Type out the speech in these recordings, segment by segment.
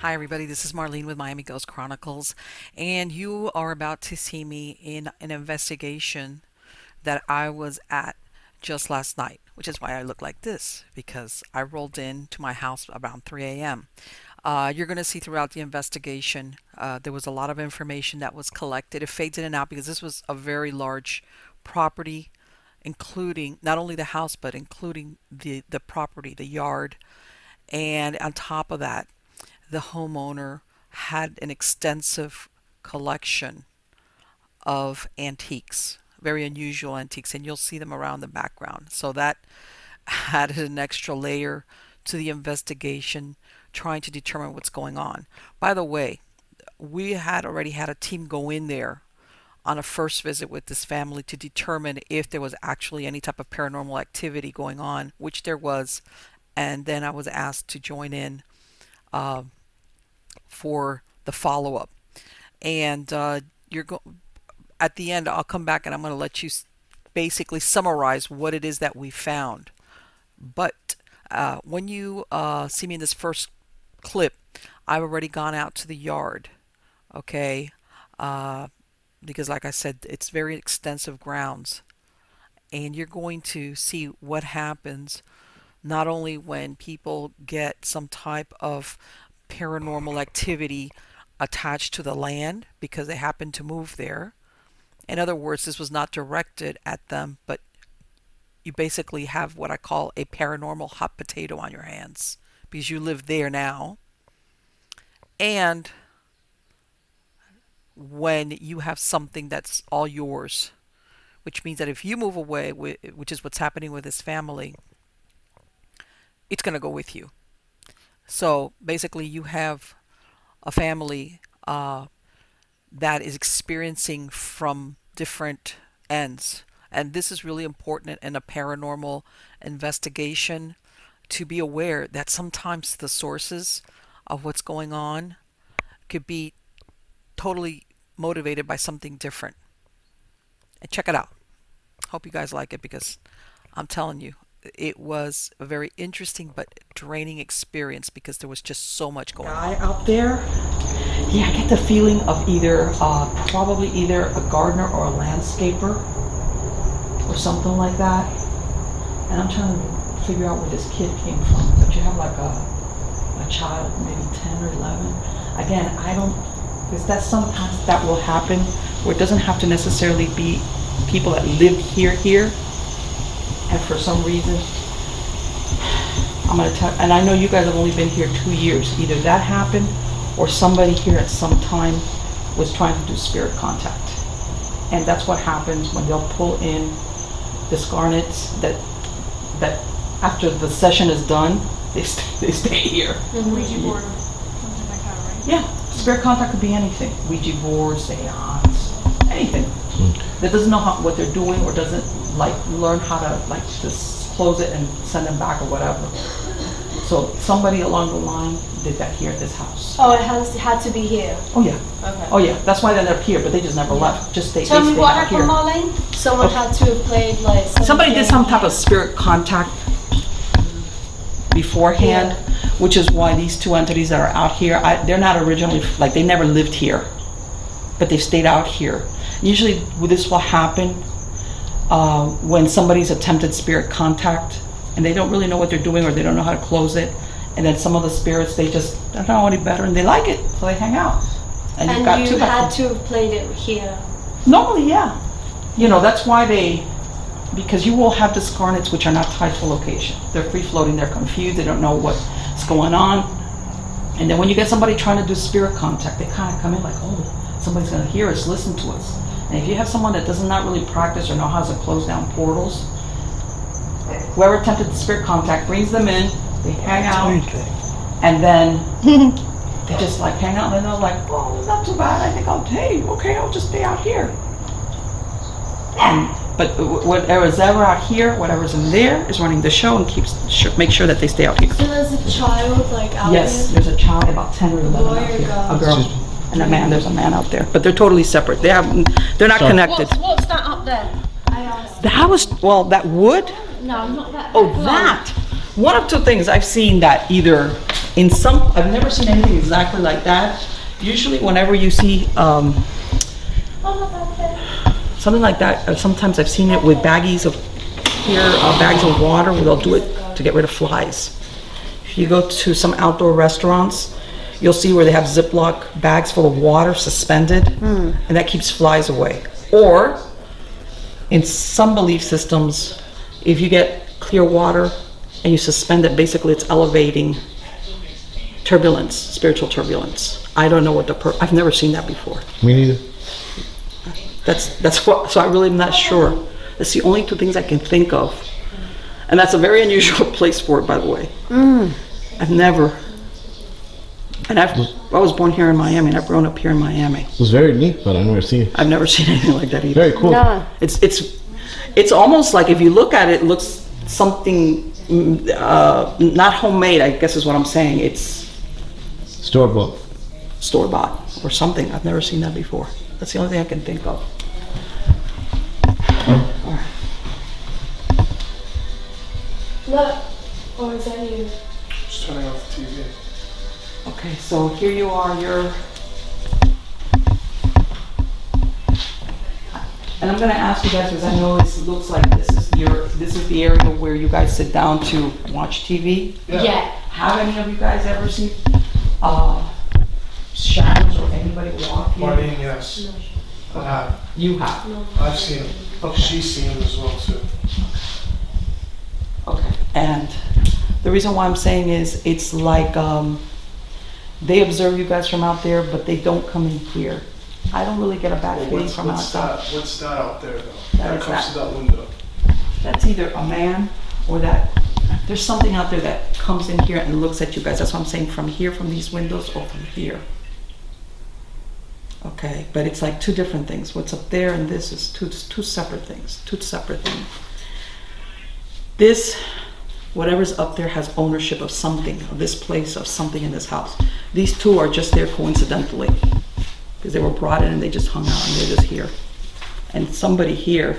Hi, everybody. This is Marlene with Miami Ghost Chronicles, and you are about to see me in an investigation that I was at just last night, which is why I look like this, because I rolled into my house around 3 a.m. You're going to see throughout the investigation, there was a lot of information that was collected. It fades in and out because this was a very large property, including not only the house, but including the property, the yard. And on top of that, the homeowner had an extensive collection of antiques, very unusual antiques, and you'll see them around the background. So that added an extra layer to the investigation, trying to determine what's going on. By the way, we had already had a team go in there on a first visit with this family to determine if there was actually any type of paranormal activity going on, which there was. And then I was asked to join in for the follow-up. And at the end, I'll come back and I'm going to let you basically summarize what it is that we found. But when you see me in this first clip, I've already gone out to the yard, okay? Because like I said, it's very extensive grounds. And you're going to see what happens not only when people get some type of paranormal activity attached to the land because they happen to move there. In other words, this was not directed at them, but you basically have what I call a paranormal hot potato on your hands because you live there now. And when you have something that's all yours, which means that if you move away, which is what's happening with this family, it's going to go with you. So basically you have a family that is experiencing from different ends. And this is really important in a paranormal investigation, to be aware that sometimes the sources of what's going on could be totally motivated by something different. And check it out. Hope you guys like it because I'm telling you, it was a very interesting but draining experience because there was just so much going on. Guy out there, yeah, I get the feeling of probably either a gardener or a landscaper or something like that. And I'm trying to figure out where this kid came from. But you have like a child, maybe 10 or 11. Again, because that sometimes that will happen where it doesn't have to necessarily be people that live here. And for some reason, I'm going to tell, and I know you guys have only been here 2 years. Either that happened or somebody here at some time was trying to do spirit contact. And that's what happens when they'll pull in the garnets that after the session is done, they stay here. Mm-hmm. Ouija board or something like that, right? Yeah, spirit contact could be anything. Ouija board, seance, anything. That doesn't know what they're doing or doesn't learn how to just close it and send them back or whatever. So somebody along the line did that here at this house. Oh, it had to be here. Oh yeah. Okay. Oh yeah. That's why they're up here, but they just never left. Tell me what happened, here. Marlene. Someone had to have played somebody did some type of spirit contact beforehand, which is why these two entities that are out here, they're not originally they never lived here, but they've stayed out here. Usually this will happen when somebody's attempted spirit contact and they don't really know what they're doing or they don't know how to close it. And then some of the spirits, they just don't know any better and they like it, so they hang out. And you had to have played it here? Normally, yeah. That's why because you will have discarnates which are not tied to location. They're free-floating, they're confused, they don't know what's going on. And then when you get somebody trying to do spirit contact, they kind of come in like, oh, somebody's going to hear us, listen to us. And if you have someone that does not really practice or know how to close down portals, whoever attempted the spirit contact brings them in, they hang out, and then they just hang out, and they're like, oh, not too bad, I think I'll just stay out here. But whatever's ever out here, whatever's in there is running the show and make sure that they stay out here. So there's a child out Yes, here? there's a child, about 10 or 11 out here. A girl. And a man, there's a man out there. But they're totally separate. They're not connected. What's that up there? I asked. That wood? No, not that. Oh, that. One of two things I've seen that either in some, I've never seen anything exactly like that. Usually whenever you see something like that, sometimes I've seen it with baggies of bags of water where they'll do it to get rid of flies. If you go to some outdoor restaurants, you'll see where they have Ziploc bags full of water suspended, and that keeps flies away. Or, in some belief systems, if you get clear water and you suspend it, basically it's elevating turbulence, spiritual turbulence. I don't know what I've never seen that before. Me neither. That's what, so I really am not sure. That's the only two things I can think of. And that's a very unusual place for it, by the way. I've never, and I was born here in Miami, and I've grown up here in Miami. It was very neat, but I've never seen it. I've never seen anything like that either. Very cool. No. It's almost like if you look at it, it looks something not homemade, I guess is what I'm saying. It's Store-bought. store-bought or something. I've never seen that before. That's the only thing I can think of. All right. Look. Or is that you? Just turning off the TV. Okay, so here you are, and I'm gonna ask you guys, because I know it looks like this is the area where you guys sit down to watch TV. Yeah. Have any of you guys ever seen shadows or anybody walk here? Marlene, yes. I have. You have. I've seen him. Okay. She's seen him as well too. Okay. And the reason why I'm saying is it's like they observe you guys from out there, but they don't come in here. I don't really get a bad Well, feeling from outside. What's that out there though? That That is comes that. to that window. That's either a man or there's something out there that comes in here and looks at you guys. That's what I'm saying, from here, from these windows, or from here. Okay, but it's like two different things. What's up there and this is two separate things. This, whatever's up there has ownership of something, of this place, of something in this house. These two are just there coincidentally, because they were brought in and they just hung out and they're just here. And somebody here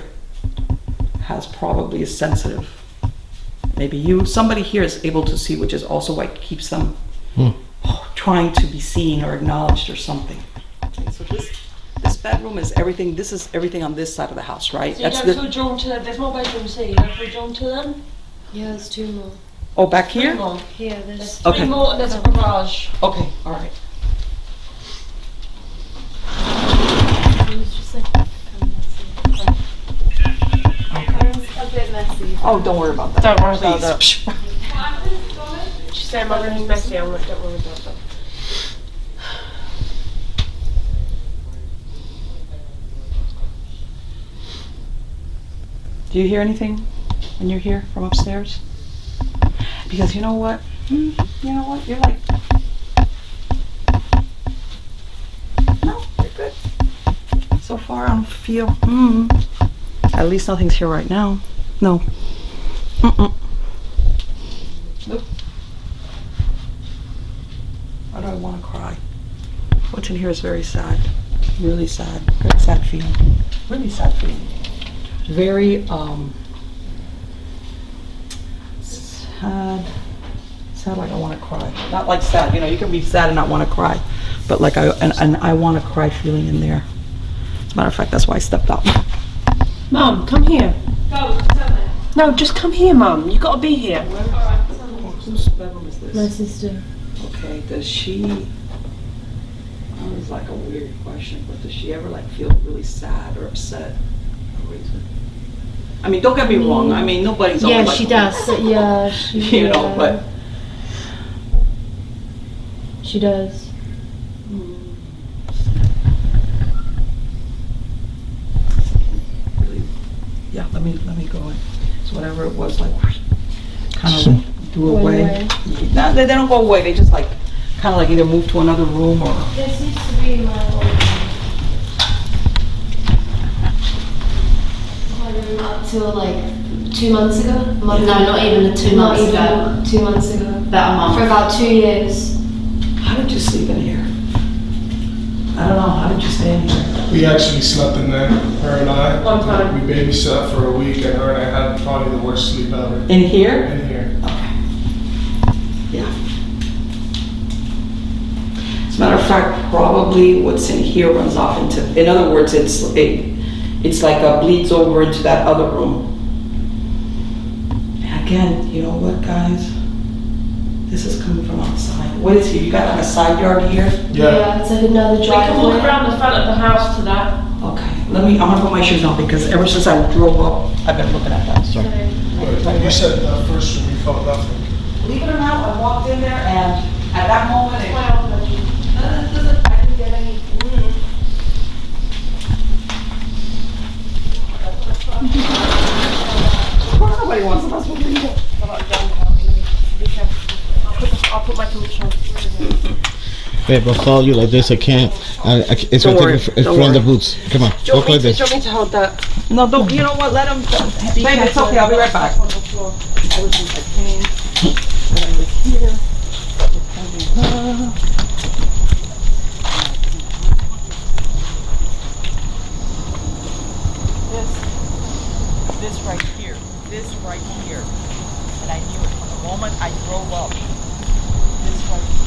is sensitive. Maybe somebody here is able to see, which is also what keeps them trying to be seen or acknowledged or something. Okay, so this bedroom is everything. This is everything on this side of the house, right? So you don't feel drawn to, there's more bedrooms here, you don't feel drawn to them? Yeah, there's two more. Oh, back Three here? more. Here, there's Okay. Three more and there's a garage. Okay, all right. It's just like kind of messy. A bit messy. Oh, don't worry about that. Don't worry about that. Please. She's saying my room's messy, I'm like, don't worry about that. Do you hear anything when you're here from upstairs? Because you know what? You're like, no, you're good. So far I don't feel, at least nothing's here right now. No. Nope. Why do I want to cry? What's in here is very sad. Really sad. Very sad feeling. Really sad feeling. Very sad like I want to cry. Not like sad, you can be sad and not want to cry, but like I want to cry feeling in there. As a matter of fact, that's why I stepped out. Mum, come here. Go, tell me. No, just come here, Mum. You gotta be here. Whose bedroom is this? My sister. Okay, does she, it's like a weird question, but does she ever like feel really sad or upset for a reason? I mean, don't get me wrong, I mean, nobody's Yeah, always like, she does. Yeah, she. but She does. really, yeah, let me go in. So whatever it was, like, kind of do away. No, they don't go away, they just like, kind of like either move to another room or. This used to be my old room. Up till like 2 months ago. No, not even 2 months ago. Not even 2 months ago. About a month. For about 2 years. How did you sleep in here? I don't know, how did you stay in here? We actually slept in there, her and I. One time. We babysat for a week and her and I had probably the worst sleep ever. In here? In here. Okay. Yeah. As a matter of fact, probably what's in here runs off into, in other words, it's like a bleeds over into that other room. And again, you know what, guys? This is coming from outside. What is here? You got like a side yard here? Yeah. It's like another We can walk driveway. around the front of the house to that. Okay, I'm gonna put my shoes on because ever since I drove up, I've been looking at that. So. But you said that first room you felt nothing. Believe it or not, I walked in there and at that moment, I didn't get any. Of course nobody wants to mess with me. I'll put my boots on. Babe, I'll follow you like this. I can't. It's Don't gonna worry, take me don't from the worry. boots. Come on, Do you walk want like me this. to hold that? No, don't, you know what, let him, babe, it's okay, I'll be right back. On the floor. Ever since I came, when I was here, it's coming up. This right here, and I knew it from the moment I drove up. This right here.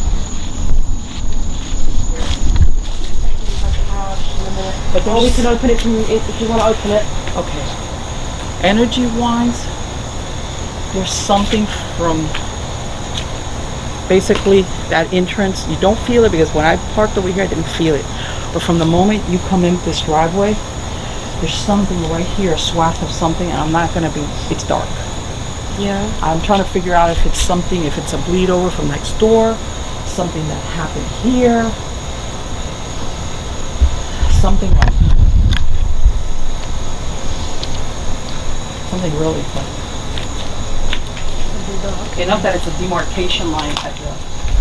But then we can open it from if you want to open it. Okay. Energy-wise, there's something from basically that entrance. You don't feel it because when I parked over here, I didn't feel it. But from the moment you come in this driveway, there's something right here, a swath of something, and I'm not gonna be, it's dark. Yeah. I'm trying to figure out if it's something, if it's a bleed over from next door, something that happened here, something like something really funny. Enough that it's a demarcation line at the.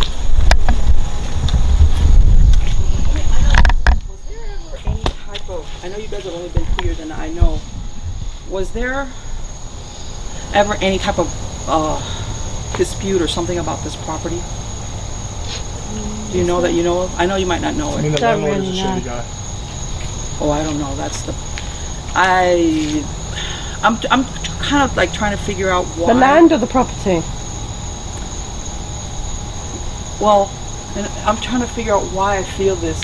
Was there ever any type of? I know you guys have only been here than I know. Was there ever any type of dispute or something about this property? Do you know that you know of? I know you might not know I it. mean, the Don't landlord is a really shitty know. guy. Oh, I don't know. That's the. I'm kind of like trying to figure out why. The land or the property? Well, and I'm trying to figure out why I feel this.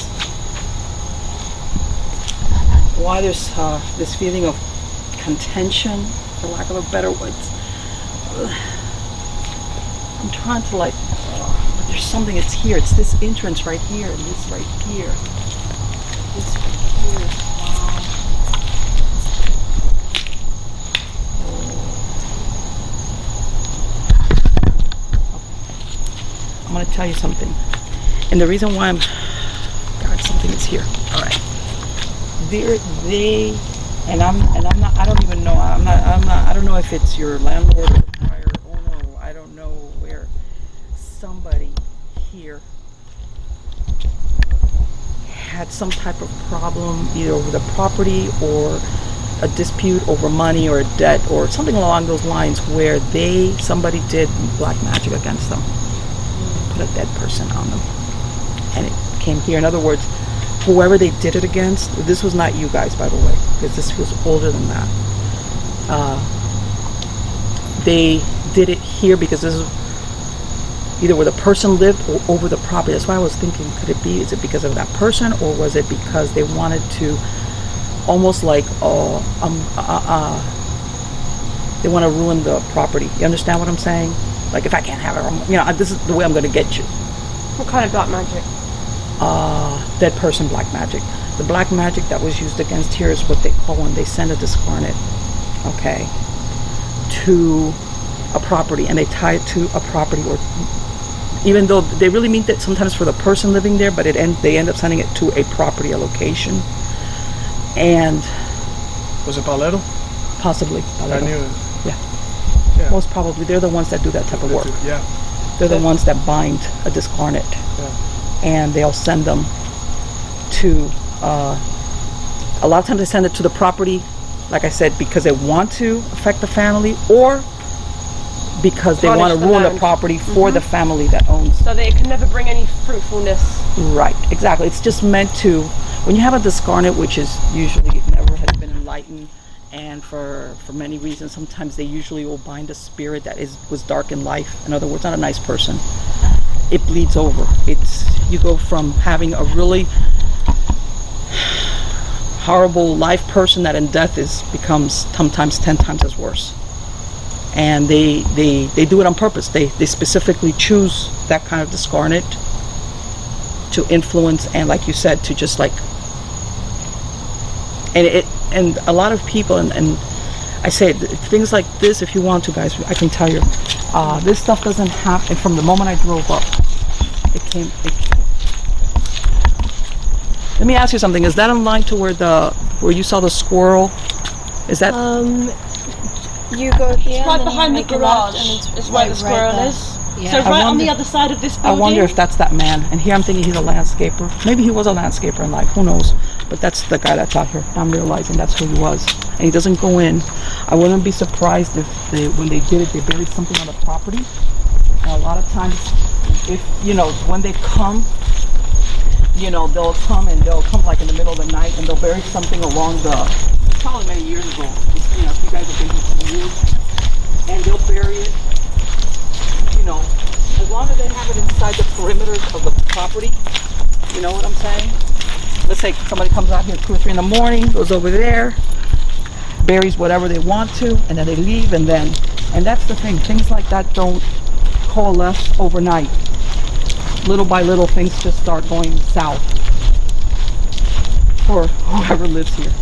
Why there's this feeling of contention, for lack of a better word. I'm trying to like. But there's something. It's here. It's this entrance right here, and this right here. This right here. Wow. I'm going to tell you something. And the reason why God, something is here. All right. I don't even know. I don't know if it's your landlord or the prior owner. I don't know where somebody here had some type of problem either over the property or a dispute over money or a debt or something along those lines where somebody did black magic against them, put a dead person on them, and it came here. In other words, whoever they did it against, this was not you guys, by the way, because this was older than that. They did it here because this is either where the person lived or over the property. That's why I was thinking, could it be, is it because of that person, or was it because they wanted to almost like, they want to ruin the property. You understand what I'm saying? Like, if I can't have it, this is the way I'm going to get you. What kind of black magic? Dead person black magic. The black magic that was used against here is what they call when they send a discarnate, okay, to a property, and they tie it to a property, or even though they really mean that sometimes for the person living there, but they end up sending it to a property, a location, and Was it Palero? possibly. I knew it. Yeah. Most probably, they're the ones that do that type of work. Yeah. They're the ones that bind a discarnate, and they'll send them to. A lot of times they send it to the property, like I said, because they want to affect the family, or because they want to Tarnish the ruin the land. property for the family that owns. So that it can never bring any fruitfulness. Right, exactly. It's just meant to, when you have a discarnate, which is usually never has been enlightened, and for many reasons, sometimes they usually will bind a spirit that was dark in life. In other words, not a nice person. It bleeds over. You go from having a really horrible life person that in death becomes sometimes 10 times as worse. And they do it on purpose. They specifically choose that kind of discarnate to influence, and like you said, to just like, and a lot of people, and I say things like this, if you want to, guys, I can tell you, this stuff doesn't happen. From the moment I drove up, let me ask you something. Is that in line to where you saw the squirrel? Is that? You go here. It's right and then behind you the make a left, garage. and It's where the squirrel there. is. Yeah. So I right on wonder- the other side of this I building. wonder if that's that man. And here I'm thinking he's a landscaper. Maybe he was a landscaper in life. Who knows? But that's the guy that's out here. I'm realizing that's who he was. And he doesn't go in. I wouldn't be surprised if when they did it, they buried something on the property. And a lot of times, if, when they come, they'll come like in the middle of the night and they'll bury something along probably many years ago. If you guys have been here for years. And they'll bury it, as long as they have it inside the perimeters of the property. You know what I'm saying? Let's say somebody comes out here 2 or 3 in the morning, goes over there, buries whatever they want to, and then they leave, and that's the thing. Things like that don't coalesce overnight. Little by little, things just start going south for whoever lives here.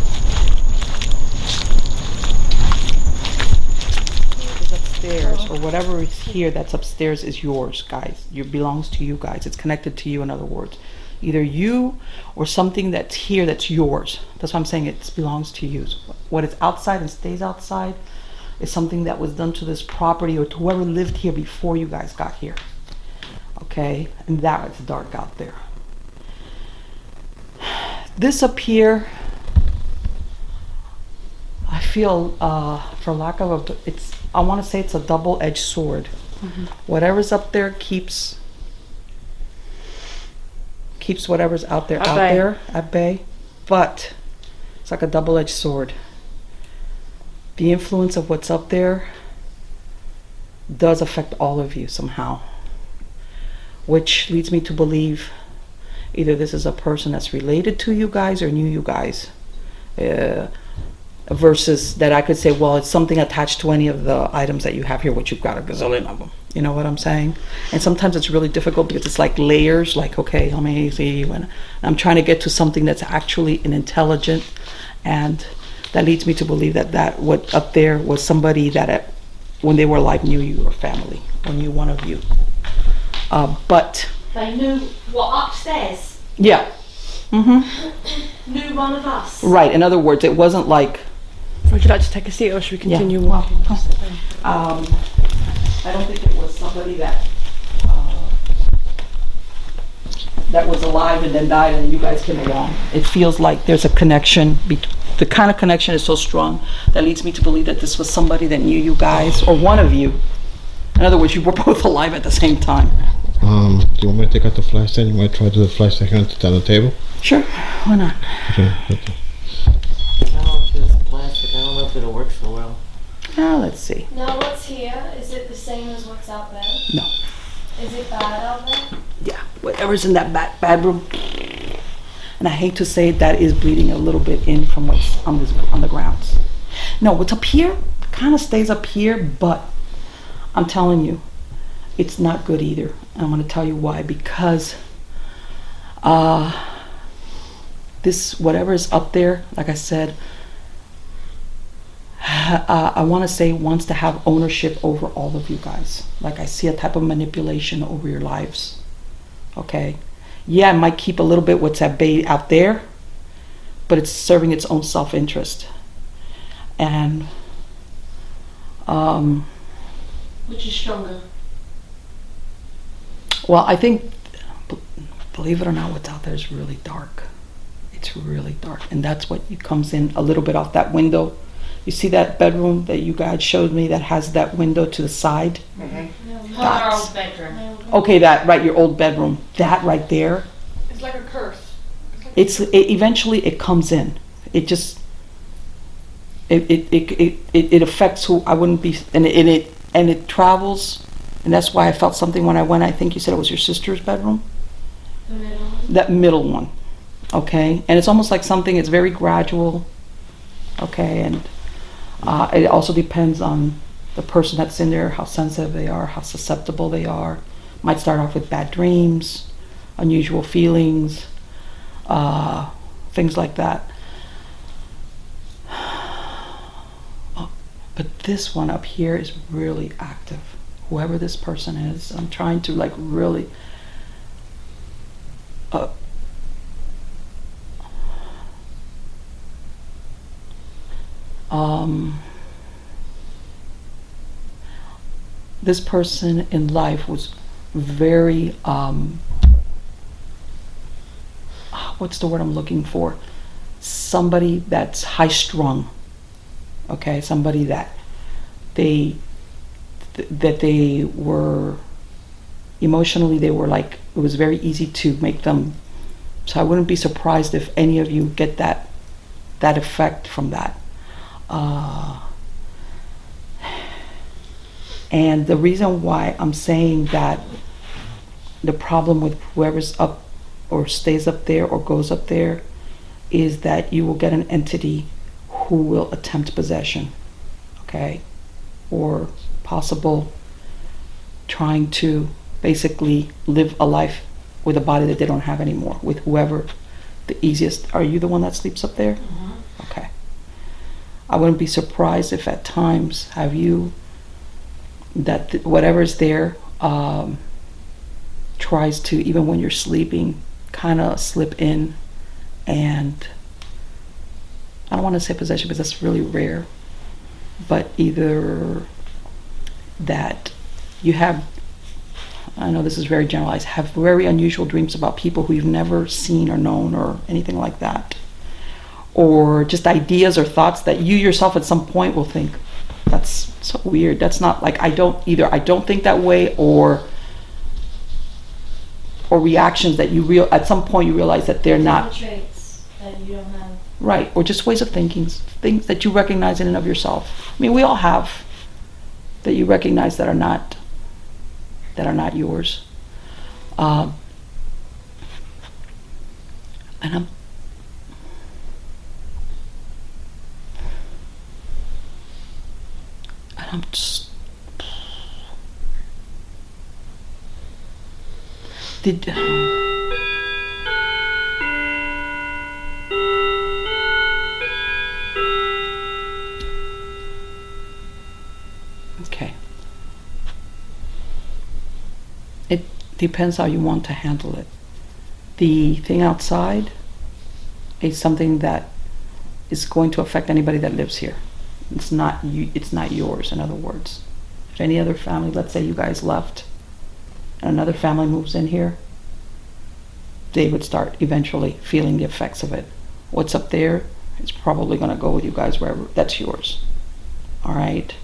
Upstairs, or whatever is here that's upstairs is yours, guys. It belongs to you guys. It's connected to you, in other words. Either you or something that's here that's yours. That's why I'm saying it belongs to you. What is outside and stays outside is something that was done to this property or to whoever lived here before you guys got here. Okay? And that it's dark out there. This up here, I feel, for lack of I want to say it's a double-edged sword. Mm-hmm. Whatever's up there keeps whatever's out there at bay. But it's like a double-edged sword. The influence of what's up there does affect all of you somehow, which leads me to believe either this is a person that's related to you guys or knew you guys. Versus that I could say, well, it's something attached to any of the items that you have here, which you've got a gazillion of them. You know what I'm saying? And sometimes it's really difficult because it's like layers, like, okay, let me see. When I'm trying to get to something that's actually an intelligent, and that leads me to believe that what up there was somebody that when they were alive knew you or family, or knew one of you. But They knew what upstairs yeah. Mm-hmm. knew one of us. Right. In other words, it wasn't like, Would you like to take a seat, or should we continue Yeah. walking? I don't think it was somebody that was alive and then died and you guys came along. It feels like there's a connection. The kind of connection is so strong that leads me to believe that this was somebody that knew you guys, or one of you. In other words, you were both alive at the same time. Do you want me to take out the flashlight? You might try to do the flashlight here on the table? Sure, why not? Okay. No, it's just plastic. I don't know if it'll work so well. Now let's see. Now what's here, is it the same as what's out there? No. Is it bad out there? Yeah, whatever's in that bedroom. And I hate to say it, that is bleeding a little bit in from what's on the grounds. No, what's up here kind of stays up here, but I'm telling you, it's not good either. I'm going to tell you why. Because this, whatever is up there, like I said, I want to say wants to have ownership over all of you guys. Like I see a type of manipulation over your lives. Okay? Yeah, it might keep a little bit what's at bay out there, but it's serving its own self-interest. And Which is stronger? well, I think, believe it or not, what's out there is really dark. It's really dark, and that's what comes in a little bit off that window. You see that bedroom that you guys showed me that has that window to the side? Her old bedroom. Okay, that, right, your old bedroom. That right there, It's like a curse. eventually it comes in. It just, it affects who I wouldn't be, and it travels, and that's why I felt something when I went. I think you said it was your sister's bedroom. The middle. That middle one, okay? And it's almost like something, it's very gradual, okay? And it also depends on the person that's in there, how sensitive they are, how susceptible they are. Might start off with bad dreams, unusual feelings, things like that. Oh, but this one up here is really active. Whoever this person is, I'm trying to like really this person in life was very what's the word I'm looking for? Somebody that's high strung. Okay, somebody that they were emotionally, they were like, it was very easy to make them. So I wouldn't be surprised if any of you get that effect from that. And the reason why I'm saying that the problem with whoever's up or stays up there or goes up there is that you will get an entity who will attempt possession, okay? Or possible trying to basically live a life with a body that they don't have anymore, with whoever the easiest. Are you the one that sleeps up there? Mm-hmm. Okay. I wouldn't be surprised if at times have you that whatever's there tries to, even when you're sleeping, kind of slip in, and I don't want to say possession because that's really rare, but either that you have, I know this is very generalized, have very unusual dreams about people who you've never seen or known or anything like that, or just ideas or thoughts that you yourself at some point will think, that's so weird, that's not like, I don't think that way, or reactions that you at some point you realize that they're not Traits that you don't have. right, or just ways of thinking, things that you recognize in and of yourself. I mean, we all have that you recognize that are not yours. And I'm just okay. It depends how you want to handle it. The thing outside is something that is going to affect anybody that lives here. It's not you, it's not yours, in other words. If any other family, let's say you guys left and another family moves in here, they would start eventually feeling the effects of it. What's up there is probably going to go with you guys wherever, that's yours. All right?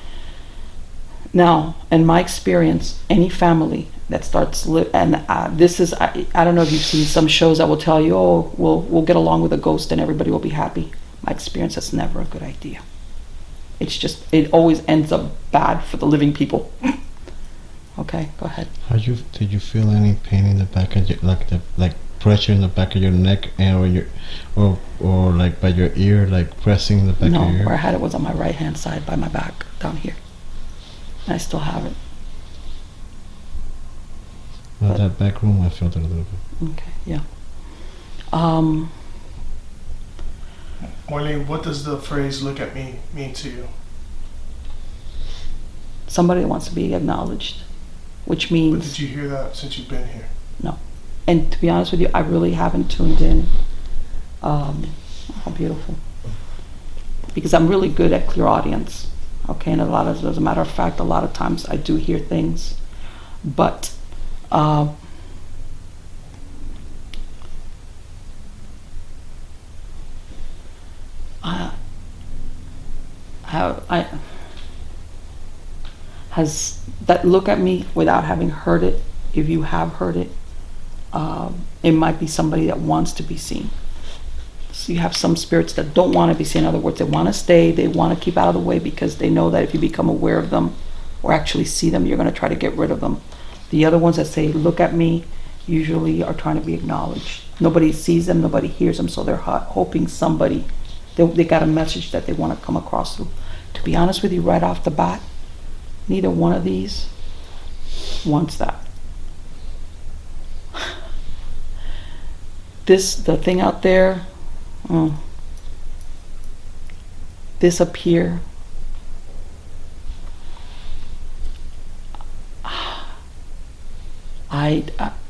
Now, in my experience, any family that starts this is, I don't know if you've seen some shows that will tell you, oh, we'll get along with a ghost and everybody will be happy. My experience, that's never a good idea. It's just, it always ends up bad for the living people. Okay, go ahead. Did you feel any pain in the back of your, like pressure in the back of your neck, and or like by your ear, like pressing the back of your ear? No, where I had it was on my right hand side by my back, down here. And I still have it. Well, that back room, I felt it a little bit. Okay, yeah. Marlene, what does the phrase "look at me" mean to you? Somebody that wants to be acknowledged, which But means did you hear that since you've been here? no. And to be honest with you, I really haven't tuned in. How beautiful. Because I'm really good at clairaudience. Okay, and as a matter of fact, a lot of times I do hear things, but has that look at me without having heard it. If you have heard it, it might be somebody that wants to be seen. So you have some spirits that don't want to be seen. In other words, they want to stay, they want to keep out of the way because they know that if you become aware of them or actually see them, you're going to try to get rid of them. The other ones that say, look at me, usually are trying to be acknowledged. Nobody sees them, nobody hears them, so they're hoping somebody, they got a message that they want to come across through. To be honest with you, right off the bat, neither one of these wants that. The thing out there, this up here, I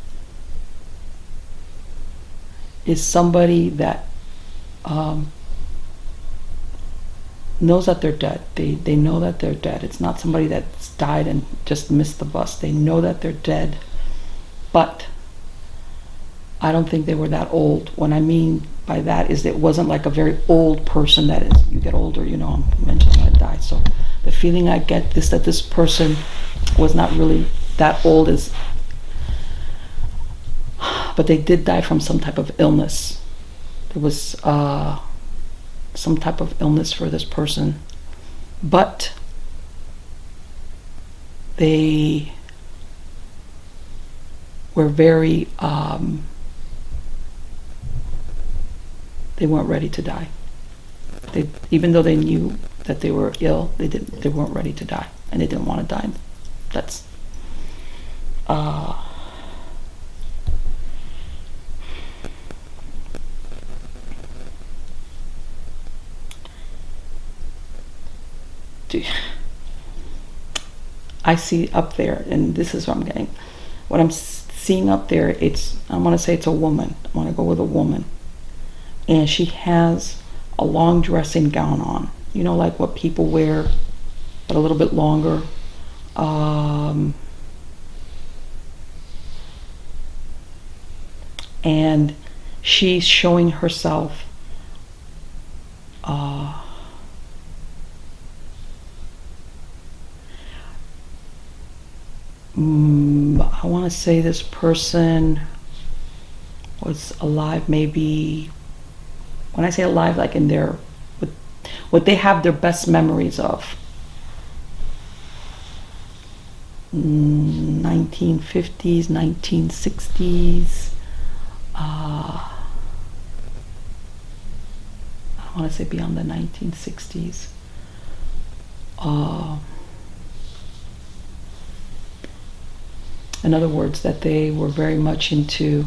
is somebody that knows that they're dead. They know that they're dead. It's not somebody that's died and just missed the bus. They know that they're dead, but I don't think they were that old. What I mean by that is it wasn't like a very old person. That is, you get older, you know, I'm mentioning that died. So the feeling I get is that this person was not really that old, but they did die from some type of illness. There was some type of illness for this person, but they were very they weren't ready to die. Even though they knew that they were ill, they weren't ready to die, and they didn't want to die. That's I see up there, and this is what I'm getting. What I'm seeing up there, I want to say it's a woman. I want to go with a woman. And she has a long dressing gown on. You know, like what people wear, but a little bit longer. And she's showing herself I want to say this person was alive, maybe, when I say alive, like in their, what they have their best memories of. 1950s, 1960s. I want to say beyond the 1960s. In other words, that they were very much into.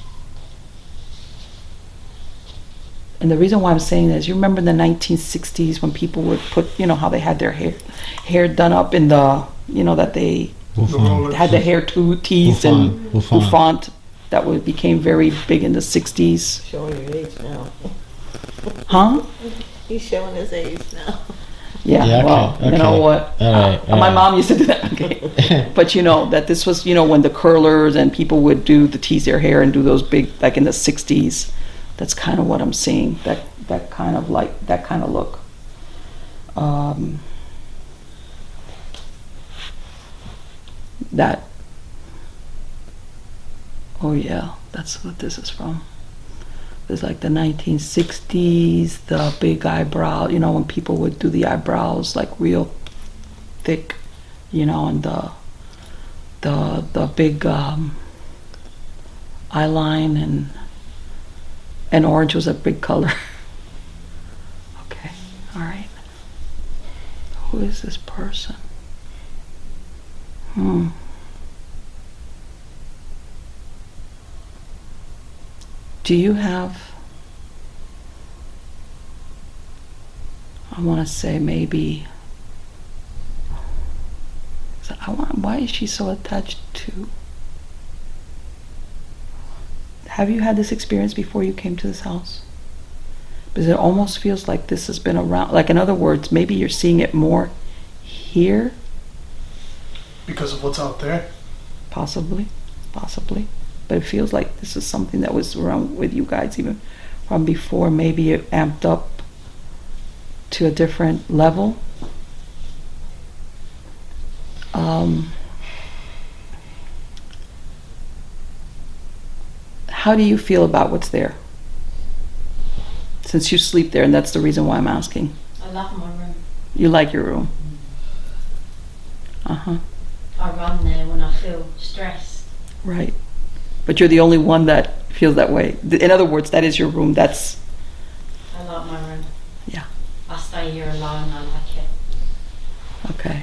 And the reason why I'm saying that is, you remember in the 1960s when people would put, you know, how they had their hair done up in the, you know, that they had the hair teased and bouffant. That became very big in the 60s. Showing your age now. Huh? He's showing his age now. Yeah, well, okay. You know what? My mom used to do that. Okay. But you know, that this was, you know, when the curlers and people would tease their hair and do those big, like in the 60s. That's kind of what I'm seeing. That kind of look. Oh yeah, that's what this is from. It's like the 1960s, the big eyebrow, you know, when people would do the eyebrows like real thick, you know, and the big eyeline, and orange was a big color. Okay, all right. Who is this person? Do you have, I want to say maybe, why is she so attached to, have you had this experience before you came to this house? Because it almost feels like this has been around, like in other words, maybe you're seeing it more here. Because of what's out there? Possibly. But it feels like this is something that was around with you guys even from before. Maybe it amped up to a different level. How do you feel about what's there? Since you sleep there, and that's the reason why I'm asking. I love my room. You like your room? I run there when I feel stressed. Right. But you're the only one that feels that way. In other words, that is your room. That's I like my room. Yeah. I stay here alone. I like it. okay.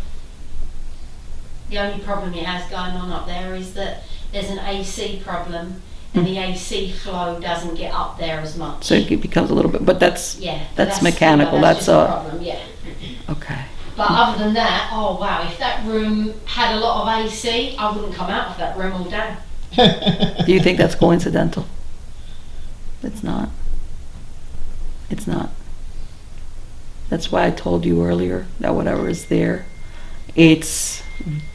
The only problem it has going on up there is that there's an AC problem, and the AC flow doesn't get up there as much. So it becomes a little bit, but that's yeah, that's mechanical. That's That's just a a problem. Yeah. okay. But other than that, oh wow! If that room had a lot of AC, I wouldn't come out of that room all day. Do you think that's coincidental? It's not. It's not. That's why I told you earlier that whatever is there, it's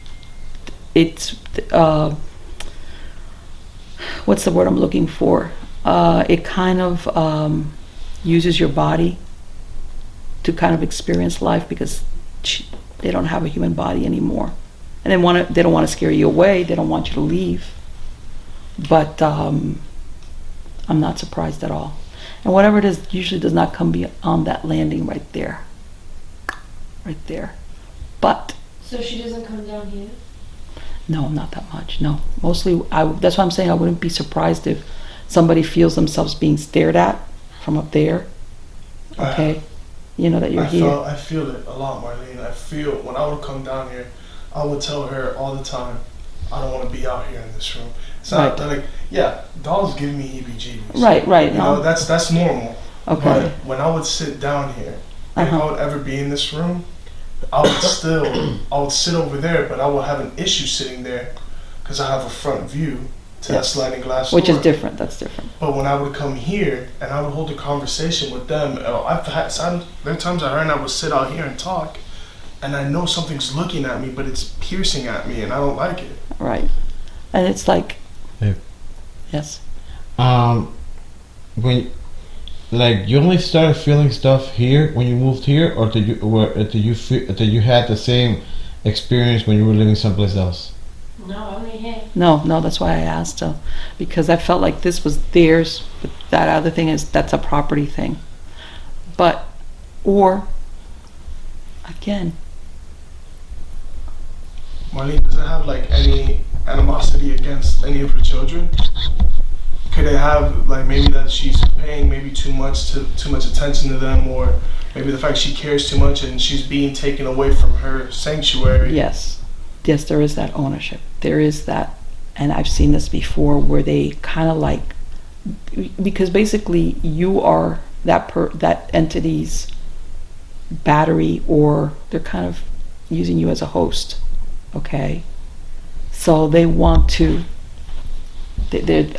what's the word I'm looking for? It kind of uses your body to kind of experience life because they don't have a human body anymore, and they don't want to scare you away. They don't want you to leave. But I'm not surprised at all. And whatever it is usually does not come beyond that landing right there. Right there. But So she doesn't come down here? no, not that much. No. Mostly, that's why I'm saying I wouldn't be surprised if somebody feels themselves being stared at from up there. Okay? You know that you're here. I feel it a lot, Marlene. I feel when I would come down here, I would tell her all the time, I don't want to be out here in this room. It's not like, yeah, dolls give me heebie-jeebies. Right. You know, that's normal. Okay. But when I would sit down here, if I would ever be in this room, I would sit over there, but I would have an issue sitting there because I have a front view to that sliding glass door. Which is different. That's different. But when I would come here and I would hold a conversation with them, there are times I heard and I would sit out here and talk, and I know something's looking at me, but it's piercing at me, and I don't like it. Right. And it's like, Yeah. yes. When, like, you only started feeling stuff here when you moved here, or did you had the same experience when you were living someplace else? No, only here. No, that's why I asked her, because I felt like this was theirs, but that other thing that's a property thing. But, or, again, Marlene, does it have like any animosity against any of her children? Could it have like maybe that she's paying maybe too much attention to them, or maybe the fact she cares too much and she's being taken away from her sanctuary? yes, there is that ownership. There is that, and I've seen this before where they kind of like, because basically you are that entity's battery, or they're kind of using you as a host. Okay, so they want to. They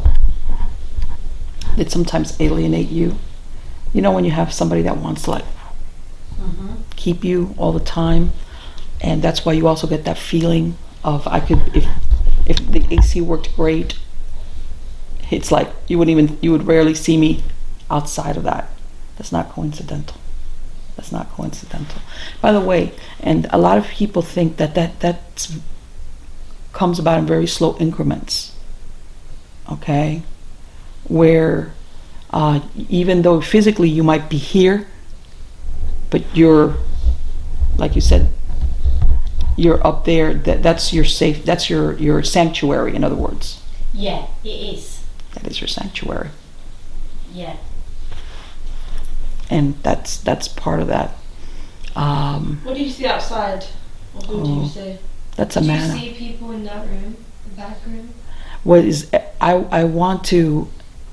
sometimes alienate you. You know, when you have somebody that wants to like keep you all the time, and that's why you also get that feeling of if the AC worked great, it's like you would rarely see me outside of that. That's not coincidental. That's not coincidental. By the way, and a lot of people think that comes about in very slow increments. Okay? Where even though physically you might be here, but you're, like you said, you're up there, that's your your sanctuary, in other words. Yeah, it is. That is your sanctuary. Yeah. And that's part of that. What did you see outside? Or who did you see? That's a Did manna. you see people in that room? The back room? I want to,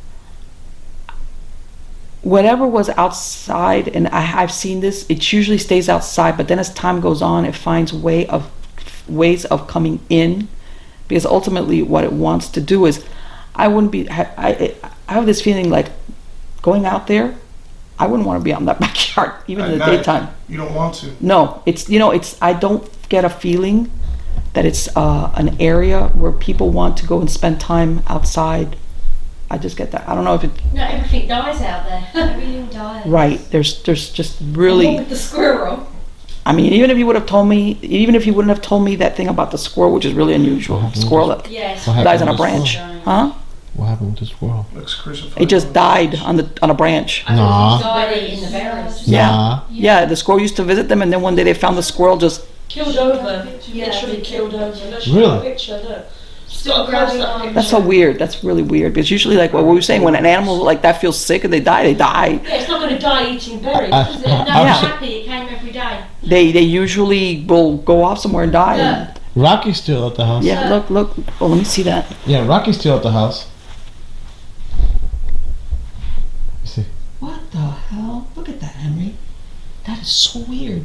whatever was outside, and I've seen this, it usually stays outside, but then as time goes on, it finds ways of coming in, because ultimately what it wants to do is, I have this feeling like going out there, I wouldn't want to be out in that backyard, even in the daytime. You don't want to. No, I don't get a feeling that it's an area where people want to go and spend time outside. I just get that. I don't know if it. No, everything dies out there. Everything died. Right. There's just really. With the squirrel. I mean, even if you wouldn't have told me that thing about the squirrel, which is really unusual, squirrel that Yes. dies on a branch, huh? What happened with the squirrel? Looks crucified. It just died on a branch. Nah. Died in the berries. Nah. Yeah. The squirrel used to visit them, and then one day they found the squirrel just. Killed over. Literally killed over. Look, Really? Picture, look. Still growing on. That's so weird. That's really weird. Because usually, like what we were saying, when an animal like that feels sick and they die, they die. Yeah, it's not going to die eating berries, is it? No, Yeah. it's happy. It came every day. They usually will go off somewhere and die. Yeah. Rocky's still at the house. Yeah, look. Oh, let me see that. Yeah, Rocky's still at the house. You see? What the hell? Look at that, Henry. That is so weird.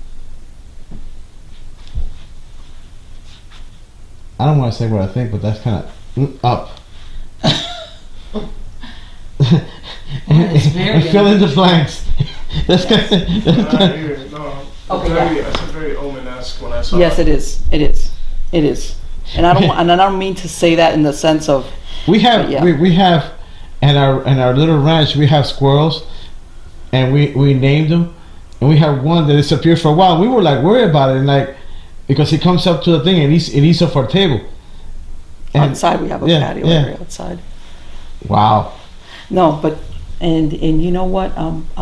I don't want to say what I think, but that's kind of up. It's very Fill in the blanks. That's kind of. No. Okay, It's very omen-esque when I saw Yes, it is. It is. It is. And I don't mean to say that in the sense of We have But yeah. we have in our little ranch we have squirrels, and we named them, and we have one that disappeared for a while. We were like worried about it, and like because he comes up to the thing and it eats off our table. And outside we have a yeah, patio yeah. area outside. Wow. No, but and you know what?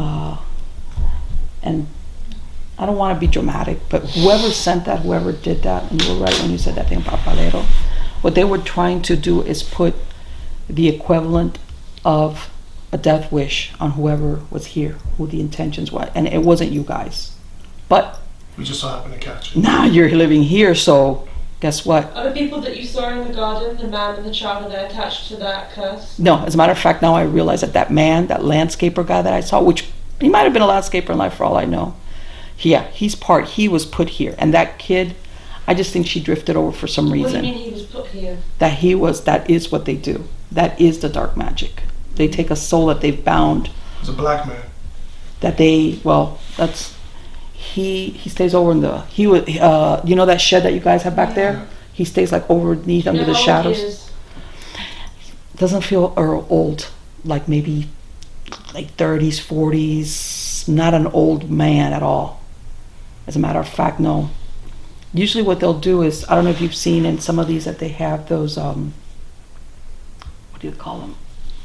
And I don't want to be dramatic, but whoever sent that, whoever did that, and you were right when you said that thing about Palero, what they were trying to do is put the equivalent of a death wish on whoever was here, who the intentions were, and it wasn't you guys. But We just so happened to catch it. now you're living here, so guess what? Are the people that you saw in the garden, the man and the child, are they attached to that curse? No, as a matter of fact, now I realize that man, that landscaper guy that I saw, which he might have been a landscaper in life for all I know. Yeah, he was put here. And that kid, I just think she drifted over for some What do you reason. mean he was put here? That is what they do. That is the dark magic. They take a soul that they've bound, It's a black man. he stays over in the, you know that shed that you guys have back there? He stays like underneath under the shadows. Doesn't feel old, like maybe like 30s, 40s, not an old man at all. As a matter of fact, no. Usually what they'll do is, I don't know if you've seen in some of these that they have those, what do you call them?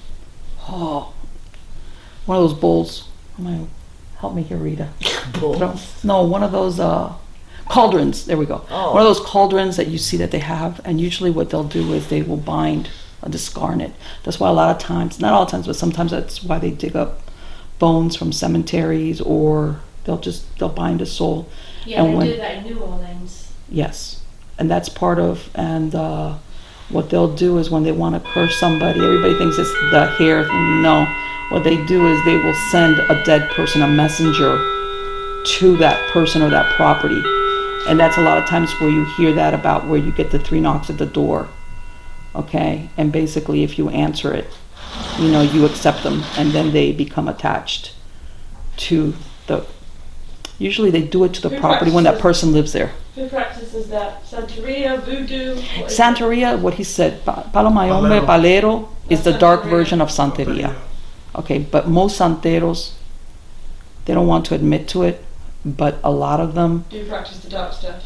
Oh, one of those bowls. Help me here, Rita. Bulls. No, one of those cauldrons. There we go. Oh. One of those cauldrons that you see that they have, and usually what they'll do is they will bind a discarnate. That's why a lot of times, not all times, but sometimes that's why they dig up bones from cemeteries, or they'll bind a soul. Yeah, And they when- do that in New Orleans. Yes, and that's part of, and what they'll do is when they want to curse somebody, everybody thinks it's the hair thing. No, what they do is they will send a dead person, a messenger, to that person or that property. And that's a lot of times where you hear that about where you get the 3 knocks at the door. Okay, and basically if you answer it, you accept them, and then they become attached to the, usually they do it to the Who property when that practices- person lives there. Who practices that? Santeria, voodoo? What is Santeria, what he said, Palo Mayombe, Palero, is the dark version of Santeria. Okay, but most Santeros, they don't want to admit to it, but a lot of them, it? Do practice the dark stuff?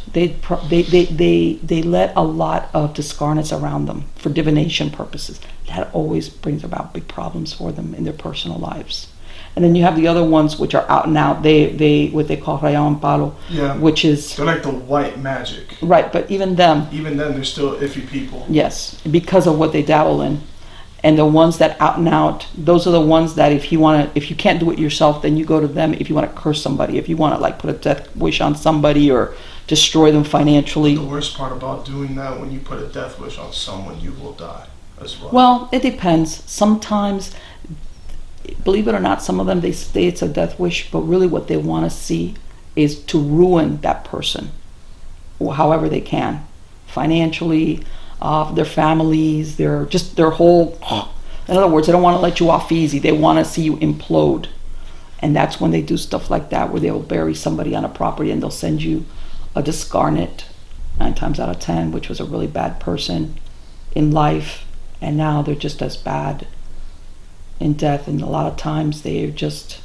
they let a lot of discarnates around them for divination purposes. That always brings about big problems for them in their personal lives. And then you have the other ones which are out and out. They what they call Rayon Palo, Yeah. which is They're like the white magic. right. But even them, Even then, they're still iffy people. yes, because of what they dabble in. And the ones that out and out, those are the ones that if you can't do it yourself, then you go to them. If you want to curse somebody, if you want to like put a death wish on somebody or destroy them financially. The worst part about doing that, when you put a death wish on someone, you will die as well. Well, it depends. Sometimes, believe it or not, some of them, they say it's a death wish, but really what they want to see is to ruin that person, or however they can, financially, their families, their whole. In other words, they don't want to let you off easy. They want to see you implode, and that's when they do stuff like that, where they'll bury somebody on a property and they'll send you a discarnate, 9 times out of 10, which was a really bad person in life, and now they're just as bad in death. And a lot of times they're just,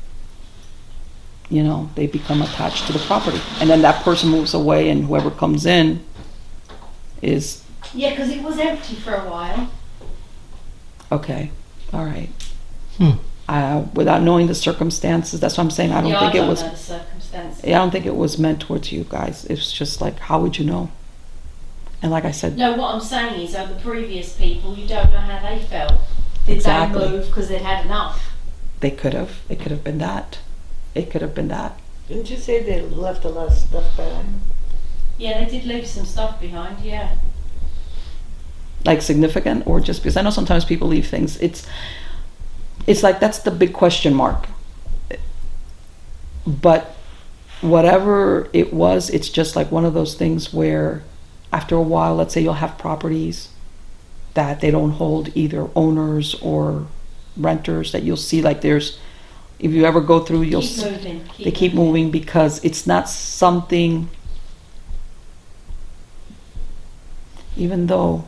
they become attached to the property, and then that person moves away, and whoever comes in is Yeah, because it was empty for a while. okay. All right. Without knowing the circumstances, that's what I'm saying. I don't think it was. know the circumstances. I don't think it was meant towards you guys. It's just like, how would you know? And like I said, No, what I'm saying is, the previous people, you don't know how they felt. Did Exactly. they move because they'd had enough? they could have. It could have been that. It could have been that. Didn't you say they left a lot of stuff behind? Yeah, they did leave some stuff behind, yeah. Like significant, or just because I know sometimes people leave things. It's like that's the big question mark. But whatever it was, it's just like one of those things where after a while, let's say you'll have properties that they don't hold either owners or renters, that you'll see like there's, if you ever go through, you'll Keep see moving. they keep moving because it's not something, even though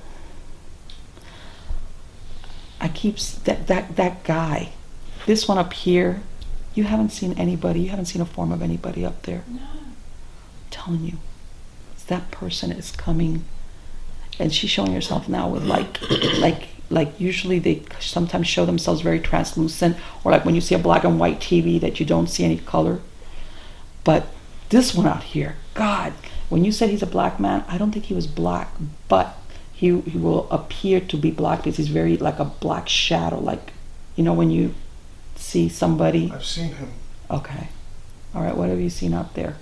I keep that guy, this one up here, you haven't seen anybody, you haven't seen a form of anybody up there. No. I'm telling you, that person is coming, and she's showing herself now with like usually they sometimes show themselves very translucent, or like when you see a black and white TV that you don't see any color. But this one out here, God, when you said he's a black man, I don't think he was black, but he will appear to be black because he's very like a black shadow, like, you know, when you see somebody. I've seen him. Okay. All right, what have you seen up there?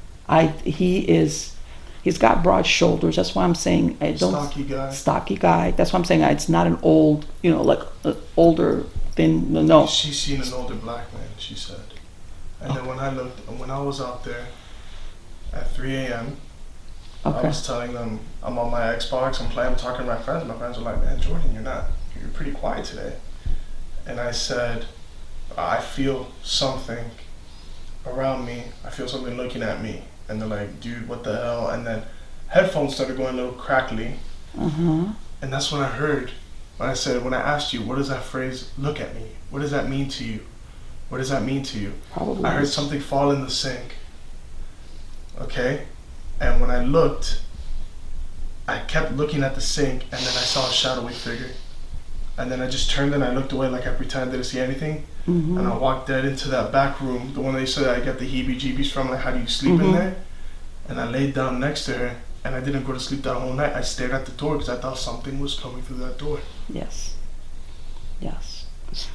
He's got broad shoulders. That's why I'm saying I don't. Stocky guy. Stocky guy. That's why I'm saying it's not an old, you know, like older thin. No. She's seen an older black man, she said. And then when I was out there at 3 a.m., I Okay. was telling them I'm on my Xbox, I'm talking to my friends. My friends were like, "Man, Jordan, you're pretty quiet today." And I said, "I feel something around me. I feel something looking at me." And they're like, "Dude, what the hell?" And then headphones started going a little crackly. And that's when I heard, when I asked you, what does that phrase, "look at me"? What does that mean to you? What does that mean to you? Probably. I heard something fall in the sink. Okay? And when I looked, I kept looking at the sink, and then I saw a shadowy figure. And then I just turned and I looked away like I pretended I didn't see anything. And I walked dead into that back room, the one they said I get the heebie-jeebies from, like, how do you sleep in there? And I laid down next to her, and I didn't go to sleep that whole night. I stared at the door because I thought something was coming through that door. Yes. Yes.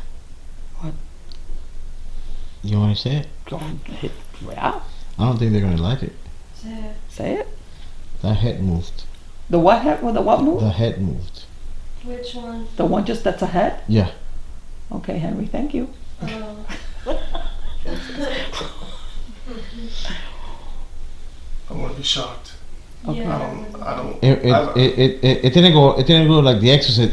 You want to say it? Go on, hit. Yeah. I don't think they're gonna like it. Say it. That head moved. The what head? The what move? The head moved. Which one? The one just that's a head. Yeah. Okay, Henry. Thank you. Oh. I want to be shocked. Okay. I don't. It didn't go. It didn't go like The Exorcist.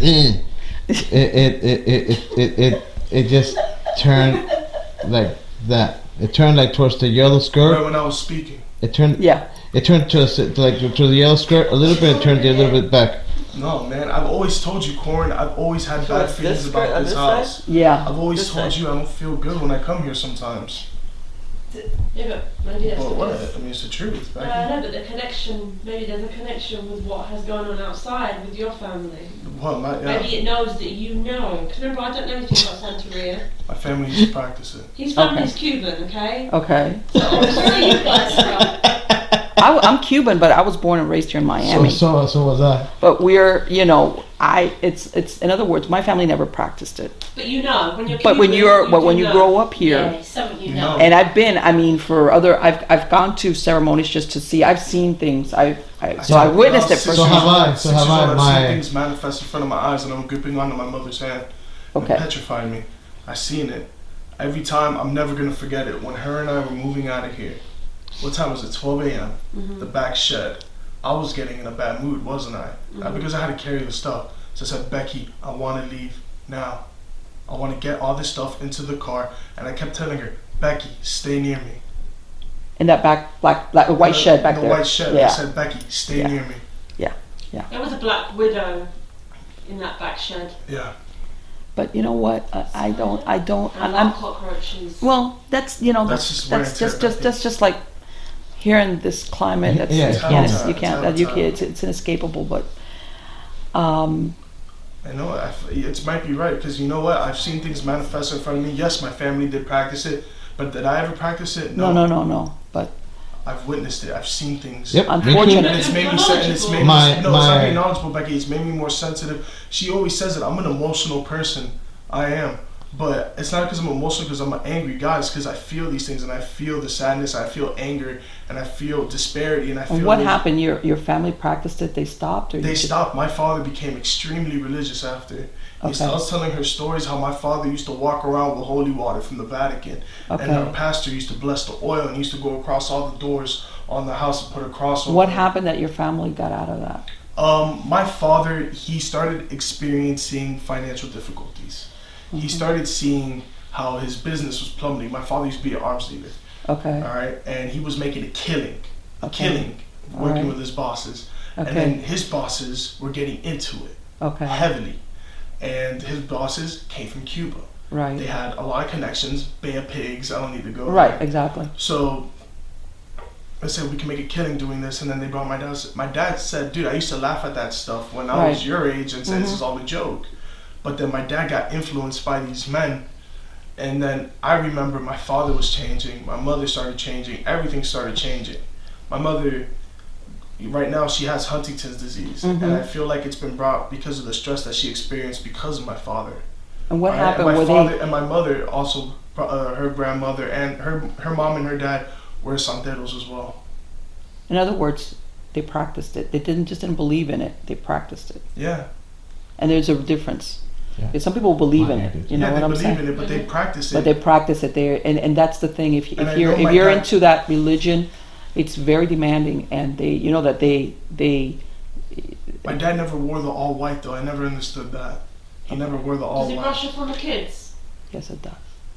It just turned like that. It turned like towards the yellow Right skirt. when I was speaking. It turned. Yeah. It turned to the yellow skirt a little bit. It turned a little bit back. No, man, I've always told you, Corin, I've always had bad Towards feelings this about skirt on this this house. side? Yeah. I've always This told side? you I don't feel good when I come here sometimes. Yeah, but maybe that's Well, what? because... I mean, it's the truth. No, I know, but the connection, maybe there's a connection with what has gone on outside with your family. What? Maybe it knows that you know. Because remember, I don't know anything about Santeria. My family used to practice it. His family's Cuban, okay? Okay. So obviously you guys from. I'm Cuban, but I was born and raised here in Miami. So was I. But we're, you know, it's in other words, my family never practiced it. But you know, when you're But Cuban, when you know. grow up here, Yeah, something you know. and I've been, I mean, for other, I've gone to ceremonies just to see. I've seen things. So I witnessed it So firsthand. have I. Six years old, I've My- seen things manifest in front of my eyes, and I'm gripping onto my mother's hand. And Okay. It petrified me. I seen it. Every time, I'm never gonna forget it. When her and I were moving out of here, what time was it? 12 a.m. The back shed. I was getting in a bad mood, wasn't I? Not because I had to carry the stuff. So I said, "Becky, I want to leave now. I want to get all this stuff into the car." And I kept telling her, "Becky, stay near me." In that back black white shed back the there. white shed. Yeah. I said, "Becky, stay Yeah. near me." There was a black widow in that back shed. Yeah. But you know what? I don't. And I'm cockroaches. well. That's you know. That's just wear and tear, I think. That's just like here in this climate. That's, Yeah, you it's can't. habitat, You can't. it's You habitat. can't. It's inescapable. But I know, it might be right, because you know what? I've seen things manifest in front of me. Yes, my family did practice it, but did I ever practice it? no. But I've witnessed it. I've seen things. Yep. Unfortunate. And it's made me it's made me My- no, it's not my- being knowledgeable, Becky. It's made me more sensitive. She always says that I'm an emotional person. I am. But it's not because I'm emotional, because I'm an angry guy. It's because I feel these things, and I feel the sadness, I feel anger, and I feel disparity, and I feel. And what there's- happened? Your family practiced it. They stopped, or They you just- stopped. My father became extremely religious after. I Okay. was telling her stories how my father used to walk around with holy water from the Vatican, and Okay. our pastor used to bless the oil and used to go across all the doors on the house and put a cross over What it. happened that your family got out of that? My father, he started experiencing financial difficulties. He started seeing how his business was plummeting. My father used to be an arms dealer, Okay. all right, and he was making a killing, Okay. All working right. with his bosses, Okay. and then his bosses were getting into it Okay. heavily, and his bosses came from Cuba. Right. They had a lot of connections. Bay of Pigs. I don't need to go. Right. there. Exactly. So I said we can make a killing doing this, and then they brought my dad. My dad said, "Dude, I used to laugh at that stuff when I was Right. your age and say this Mhm. is all a joke." But then my dad got influenced by these men, and then I remember my father was changing, my mother started changing, everything started changing. My mother, right now, she has Huntington's disease, and I feel like it's been brought because of the stress that she experienced because of my father. And what Right? happened? And my Were father they? and my mother also, her grandmother and her mom and her dad were santeros as well. In other words, they practiced it. They didn't believe in it. They practiced it. Yeah, And there's a difference. Yeah. Some people believe in My it. attitude. You know yeah, what they I'm believe saying? in it, but they practice it. But they practice it there, and that's the thing. If And I you're know my you're dad- into that religion, it's very demanding, and they that they My dad never wore the all white though. I never understood that. He never wore the all Does he white. brush up on the kids? yes it does.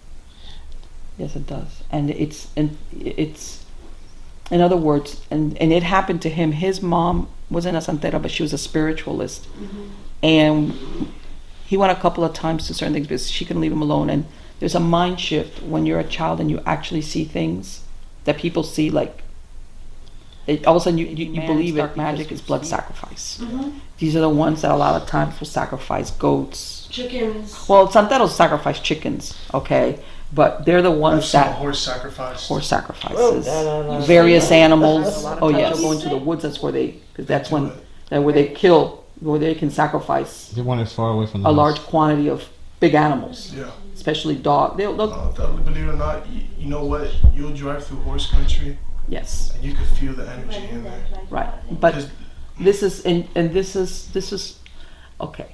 Yes it does, and it's in other words, and it happened to him. His mom wasn't a santera, but she was a spiritualist, and he went a couple of times to certain things because she couldn't leave him alone. And there's a mind shift when you're a child and you actually see things that people see, like all of a sudden you believe it. Magic is blood sacrifice. These are the ones that a lot of times will sacrifice goats. Chickens. Well, santeros sacrifice chickens, okay, but they're the I've ones seen a that horse sacrificed. horse sacrifices, no. various animals. A lot of Oh yeah, times- go into the woods. That's where because that's when where they kill, where they can sacrifice They want it far away from the a house. large quantity of big animals, Yeah. especially dog. They'll Believe it or not, you know what? You'll drive through horse country yes, and you can feel the energy in there. right. But Because this is and this is okay.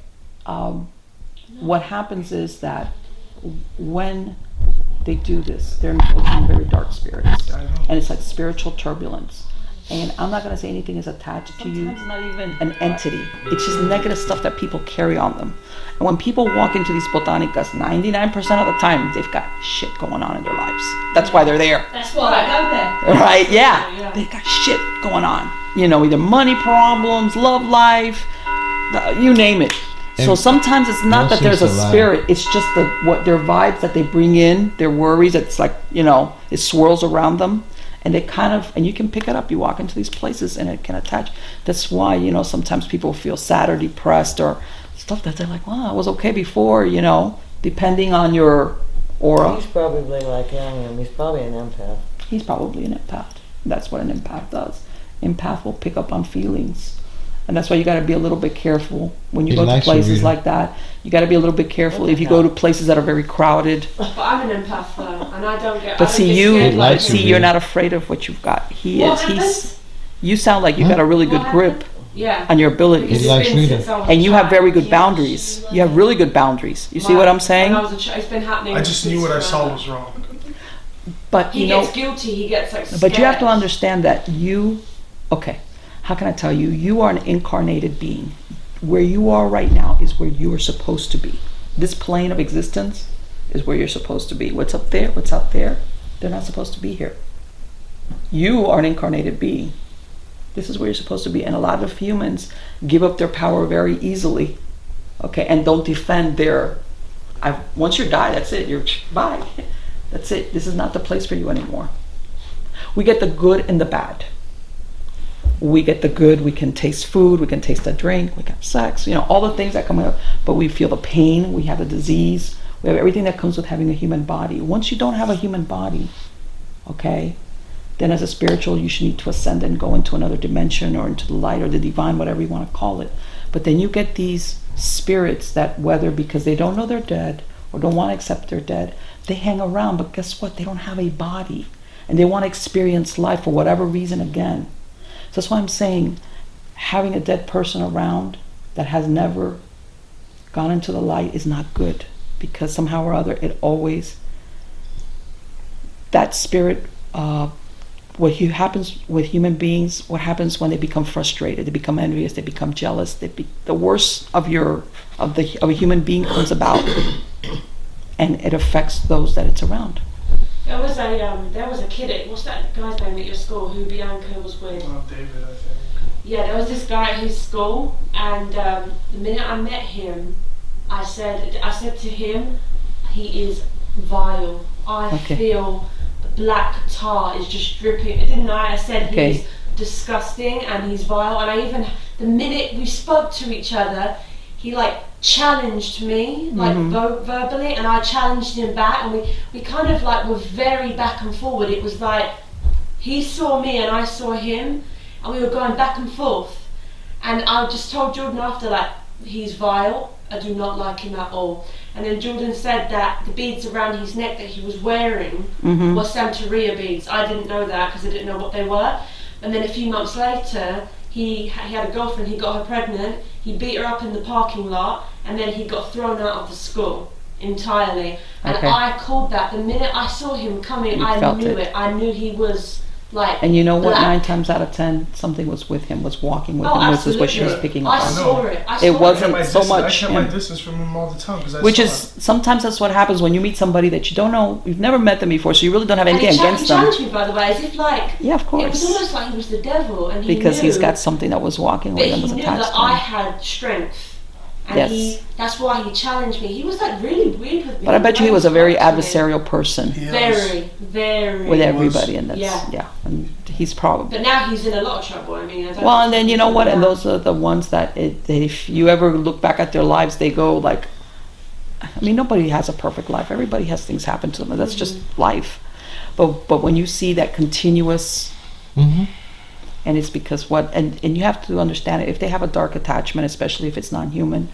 What happens is that when they do this, they're invoking very dark spirits, I know. and it's like spiritual turbulence. And I'm not going to say anything is attached to you. Sometimes not even an entity. It's just negative stuff that people carry on them. And when people walk into these botanicas, 99% of the time, they've got shit going on in their lives. That's why they're there. That's why I go there. Right? Yeah. Yeah. They got shit going on. You know, either money problems, love life, you name it. So And sometimes it's not that there's a nonsense a lot. spirit. It's just what their vibes that they bring in, their worries. It's like, it swirls around them. And they and you can pick it up. You walk into these places and it can attach. That's why, sometimes people feel sad or depressed or stuff that they're like, wow, I was okay before, depending on your aura. He's probably like him. He's probably an empath. He's probably an empath. That's what an empath does. Empath will pick up on feelings. And that's why you got to be a little bit careful when you He's go to nice to places read. like that. You got to be a little bit careful if you go to places that are very crowded. But I'm an empath though, and I don't get. But I don't see, get you scared like likes see, you, you're dude. not afraid of what you've got. He What is. happens? You sound like you got a really good What grip Yeah. on your Because abilities, He it's likes been Rita. since I was and a you have child. very good boundaries. You have really good boundaries. You see what I'm saying? When I was a child, it's been happening. I just knew since what I saw forever. was wrong. But He gets guilty. He gets like. But you have to scared. understand that okay, how can I tell you? You are an incarnated being. Where you are right now is where you are supposed to be. This plane of existence is where you're supposed to be. What's up there, what's out there, they're not supposed to be here. You are an incarnated being. This is where you're supposed to be. And a lot of humans give up their power very easily, okay, and don't defend once you die, that's it. You're bye. That's it. This is not the place for you anymore. We get the good and the bad. We get the good, we can taste food, we can taste a drink, we can have sex, all the things that come up, but we feel the pain, we have the disease, we have everything that comes with having a human body. Once you don't have a human body, okay, then as a spiritual, you should need to ascend and go into another dimension or into the light or the divine, whatever you want to call it. But then you get these spirits that, whether because they don't know they're dead or don't want to accept they're dead, they hang around, but guess what? They don't have a body. And they want to experience life for whatever reason again. So that's why I'm saying having a dead person around that has never gone into the light is not good, because somehow or other it always, that spirit, happens with human beings, what happens when they become frustrated, they become envious, they become jealous, the worst of a human being comes about, and it affects those that it's around. There was a kid. What's that guy's name at your school who Bianca was with? David, I think. Yeah, there was this guy at his school, and the minute I met him, I said to him, he is vile. I feel black tar is just dripping. Didn't I? I said he's disgusting and he's vile. And the minute we spoke to each other, he like challenged me, like verbally, and I challenged him back, and we kind of like were very back and forward. It was like he saw me and I saw him, and we were going back and forth. And I just told Jordan after, like, he's vile, I do not like him at all. And then Jordan said that the beads around his neck that he was wearing were Santeria beads. I didn't know that because I didn't know what they were. And then a few months later, he had a girlfriend, he got her pregnant, he beat her up in the parking lot, and then he got thrown out of the school entirely. And I called that. The minute I saw him coming, I knew it. I knew he was like. And you know what? black. 9 times out of 10, something was with him, was walking with him. This is what she was picking up I on. saw it. It wasn't so much. I kept my distance from him all the time. Which is, sometimes that's what happens when you meet somebody that you don't know, you've never met them before, so you really don't have anything against them. He challenged me, by the way, as if like. Yeah, of course. It was almost like he was the devil, and because he's got something that was walking with him, was attached to him. He knew that I had strength. And that's why he challenged me. He was like really weird with me. But I bet you he was a very adversarial person. Very, very. With everybody, and that's, and he's probably. But now he's in a lot of trouble. I mean, well, and then you know what? And those are the ones that, if you ever look back at their lives, they go like, I mean, nobody has a perfect life. Everybody has things happen to them, and that's just life. But when you see that continuous. And it's because and you have to understand it, if they have a dark attachment, especially if it's non-human,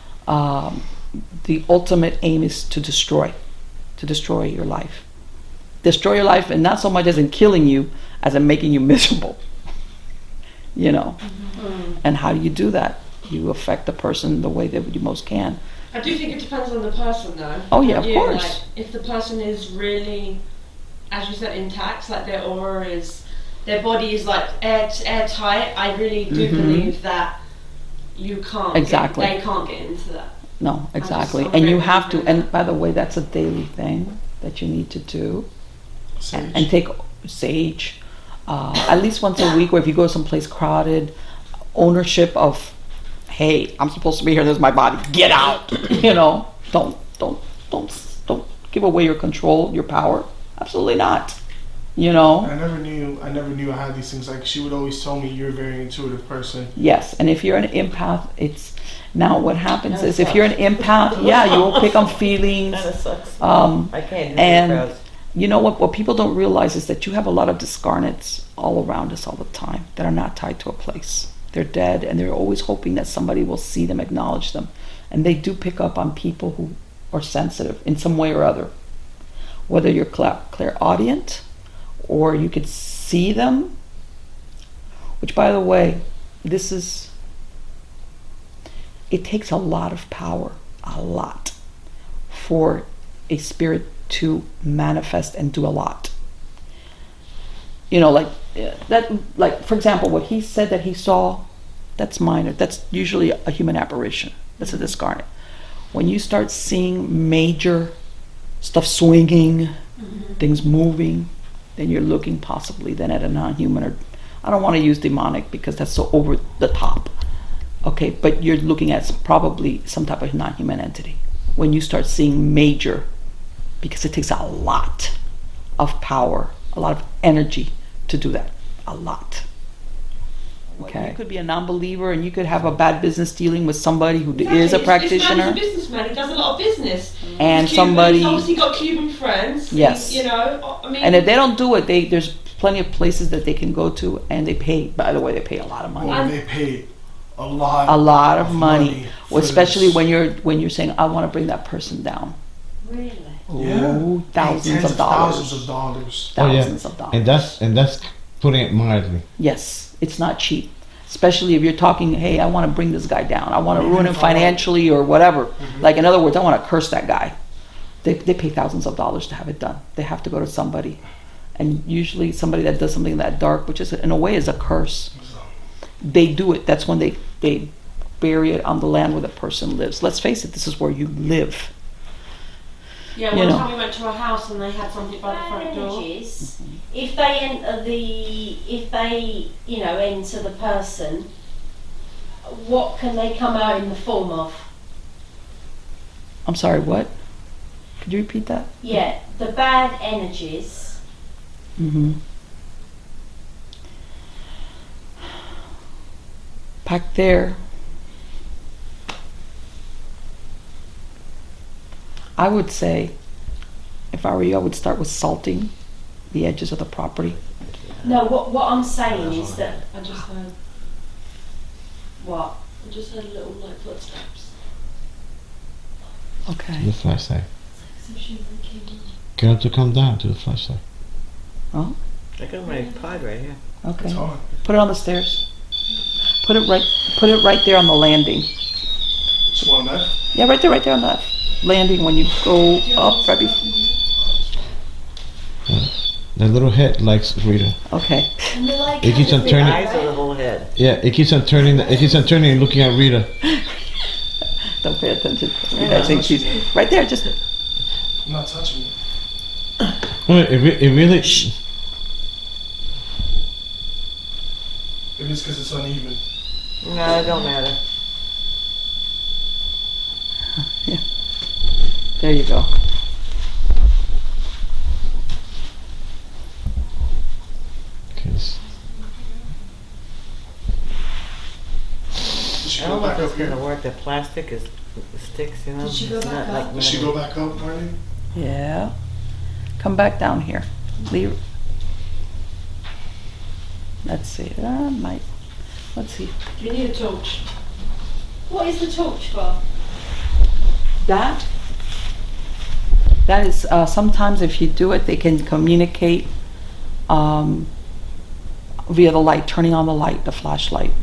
the ultimate aim is to destroy your life. Destroy your life, and not so much as in killing you, as in making you miserable. You know? And how do you do that? You affect the person the way that you most can. I do think it depends on the person, though. Oh yeah, of course. Like, if the person is really, as you said, intact, like their aura is, their body is like airtight, I really do believe that you can't. Exactly. They can't get into that. No, exactly. And you have to, and by the way, that's a daily thing that you need to do. And take sage at least once a week, or if you go someplace crowded, ownership of, hey, I'm supposed to be here, this is my body, get out. You know, don't give away your control, your power. Absolutely not. You know, I never knew I had these things. Like, she would always tell me, you're a very intuitive person. Yes, and if you're an empath, it's now what happens is if you're an empath, you will pick on feelings. That sucks. I can't do and you know what people don't realize is that you have a lot of discarnates all around us all the time that are not tied to a place. They're dead, and they're always hoping that somebody will see them, acknowledge them, and they do pick up on people who are sensitive in some way or other. Whether you're clairaudient, or you could see them, which, by the way, it takes a lot of power, for a spirit to manifest and do a lot. You know, like for example, what he said that he saw, that's minor. That's usually a human apparition. That's a discarnate. When you start seeing major stuff swinging, things moving, then you're looking possibly then at a non-human, or I don't want to use demonic because that's so over the top. Okay, but you're looking at probably some type of non-human entity when you start seeing major, because it takes a lot of power, a lot of energy to do that. A lot. Okay. You could be a non-believer, and you could have a bad business dealing with somebody who is a practitioner. He's a businessman. He does a lot of business. And he's somebody, he's obviously got Cuban friends. Yes. You know, I mean. And if they don't do it, there's plenty of places that they can go to, and they pay. By the way, they pay a lot of money. Or they pay a lot. A lot of money, for especially this. when you're saying, I want to bring that person down. Really? Oh, thousands Tens of dollars. Thousands of dollars. Thousands of dollars. And that's putting it mildly. Yes, it's not cheap. Especially if you're talking, hey, I want to bring this guy down. I want to ruin him financially or whatever. Like, in other words, I want to curse that guy. They pay thousands of dollars to have it done. They have to go to somebody. And usually somebody that does something that dark, which is in a way is a curse. They do it. That's when they bury it on the land where the person lives. Let's face it, this is where you live. Yeah, You one know. time we went to a house and they had something by the front door. Energies, if they enter enter the person, what can they come out in the form of? I'm sorry, what? Could you repeat that? Yeah, the bad energies. Mm-hmm. Back there, I would say, if I were you, I would start with salting the edges of the property. No, what I'm saying is that I just heard what? little like footsteps. Okay. The flashlight. So she came in. Get him to come down to the flashlight. Oh, I got my pod right here. okay. It's hard. Put it on the stairs. Put it right there on the landing. Just one there. Yeah, right there on the landing when you go up. Right The little head likes Rita. okay. And they like It keeps on The turning. eyes of the whole head. Yeah, it keeps on turning. It keeps on turning and looking at Rita. Don't pay attention. I think she's right there. Just I'm not touching it. No, it really. Maybe it's because it's uneven. No, it don't matter. there you go. Cause Did she I go don't know back if up it's gonna here? work. The plastic is sticks, you know. Did she go It's back not up? like Did she metal. go back up, Marty? Yeah. Come back down here. Leave. Let's see. Might. Let's see. You need a torch. What is the torch for? That is sometimes if you do it, they can communicate via the light, turning on the light, the flashlight.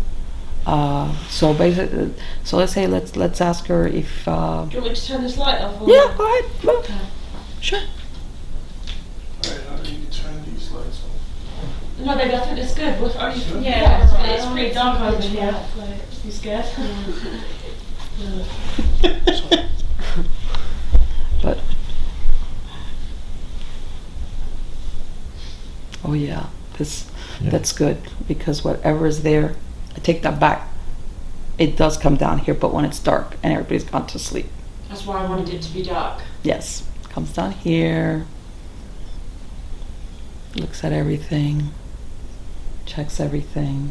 So basically, so let's say let's ask her if. Do you want me to turn this light off? Or Yeah, go ahead. Go. Okay. Sure. Alright, how do you turn these lights on? No, baby, I think it's good. Are you? Good? Yeah, it's pretty dark over here. You scared? But oh yeah, that's good because whatever is there, I take that back. It does come down here, but when it's dark and everybody's gone to sleep, That's why I wanted it to be dark. yes, comes down here, looks at everything, checks everything.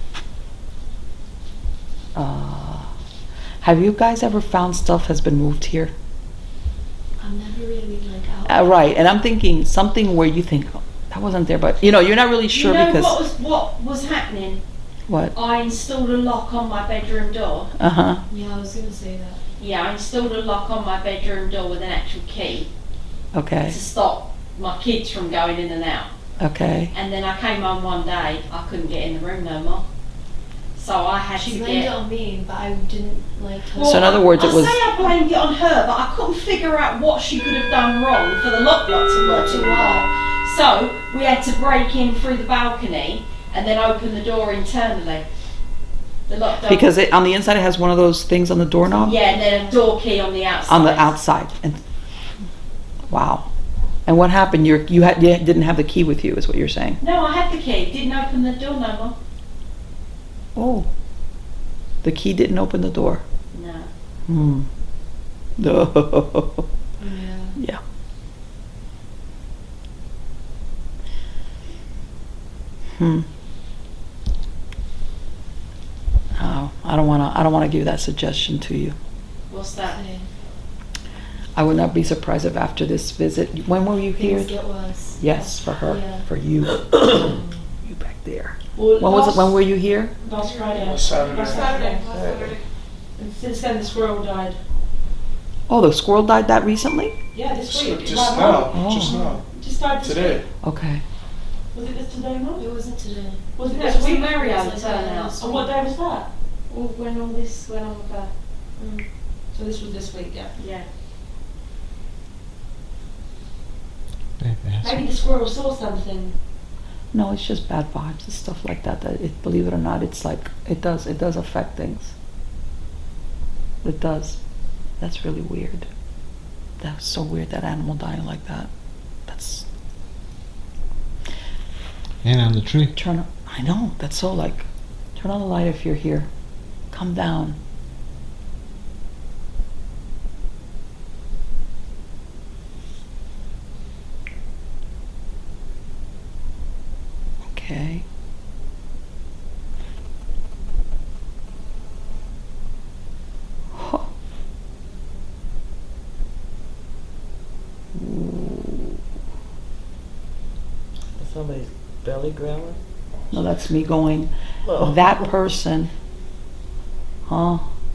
Have you guys ever found stuff has been moved here? I'm never really like out. Right, and I'm thinking something where you think oh, that wasn't there, but you know you're not really sure you know because what was happening? what? I installed a lock on my bedroom door. Uh-huh. Yeah, I was gonna say that. Yeah, I installed a lock on my bedroom door with an actual key Okay. to stop my kids from going in and out. Okay. And then I came home one day, I couldn't get in the room no more. So I had She to blamed it get... on me, but I didn't like. Tell So in other words, it was- I say I blamed it on her, but I couldn't figure out what she could have done wrong for the lock not to work too well. So we had to break in through the balcony and then open the door internally. The lock door. Because on the inside it has one of those things on the doorknob. Yeah, and then a door key on the outside. On the outside. And wow. And what happened? You didn't have the key with you, is what you're saying. No, I had the key. Didn't open the door no more. Oh. The key didn't open the door. No. Hmm. No. Yeah. Yeah. Hmm. Oh, I don't want to give that suggestion to you. What's that? I would not be surprised if after this visit, when were you here? Things get worse. Yes, for her, Yeah. for you. You back there. Well, When was it? When were you here? Last Friday. Saturday. Last Saturday. And since then, the squirrel died. Oh, the squirrel died that recently? Yeah, this week. Just Right now. Oh. Just now. Just died this Today. week. Okay. Was it this today, Mum? It wasn't today. Was it It this was week? Marianne It's turning out. last And what day was that? Well, when all this went on with her. So this was this week, yeah. Yeah. Maybe the squirrel saw something. No, it's just bad vibes and stuff like that. That it, believe it or not, it's like it does affect things. It does. That's really weird. That's so weird, that animal dying like that. That's And on the tree. I know, that's so like, turn on the light if you're here. Come down. Okay. Huh. Ooh. Somebody's belly growling? No, that's me going, Oh. that person, huh?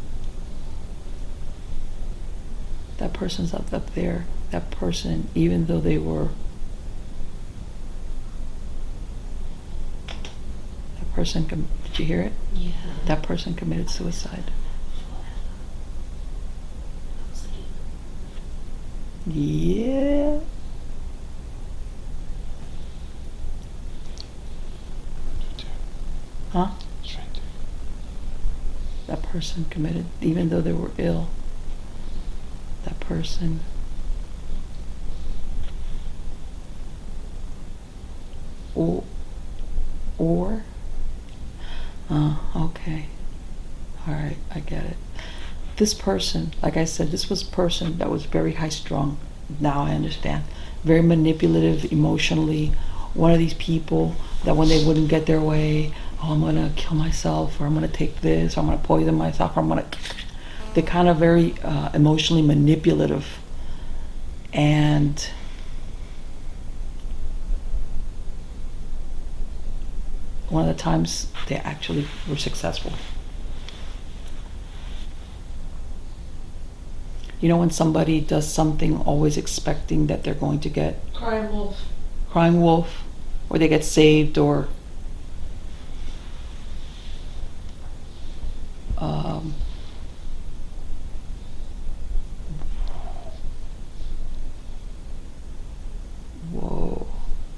That person's up there. That person, even though they were, that person, did you hear it? Yeah. That person committed suicide. Yeah. Huh? It's right there. That person committed, even though they were ill. That person. Or? Okay. Alright, I get it. This person, like I said, this was a person that was very high strung. Now I understand. Very manipulative emotionally. One of these people that when they wouldn't get their way, oh, I'm gonna kill myself, or I'm gonna take this, or I'm gonna poison myself, or I'm gonna. They're kind of very emotionally manipulative. And one of the times they actually were successful. You know when somebody does something always expecting that they're going to get Crying wolf. crying wolf, or they get saved, or whoa.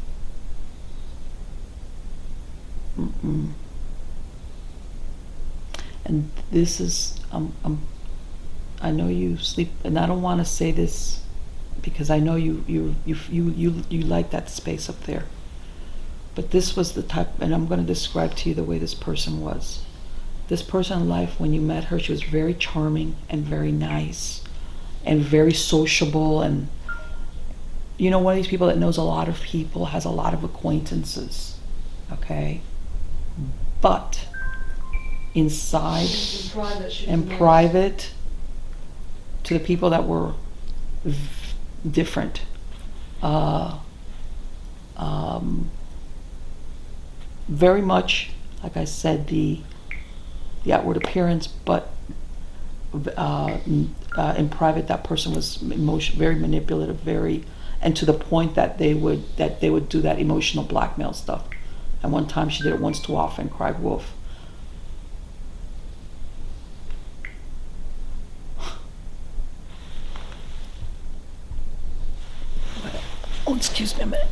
Mm-mm. And this is I know you sleep, and I don't want to say this because I know you like that space up there. But this was the type, and I'm going to describe to you the way this person was. This person in life, when you met her, she was very charming and very nice and very sociable, and you know, one of these people that knows a lot of people, has a lot of acquaintances, okay? But inside In private, she was and nice. private, to the people that were different, very much, like I said, the outward appearance, but in private, that person was very manipulative, and to the point that they would do that emotional blackmail stuff. And one time she did it once too often, cried wolf. Oh, excuse me a minute.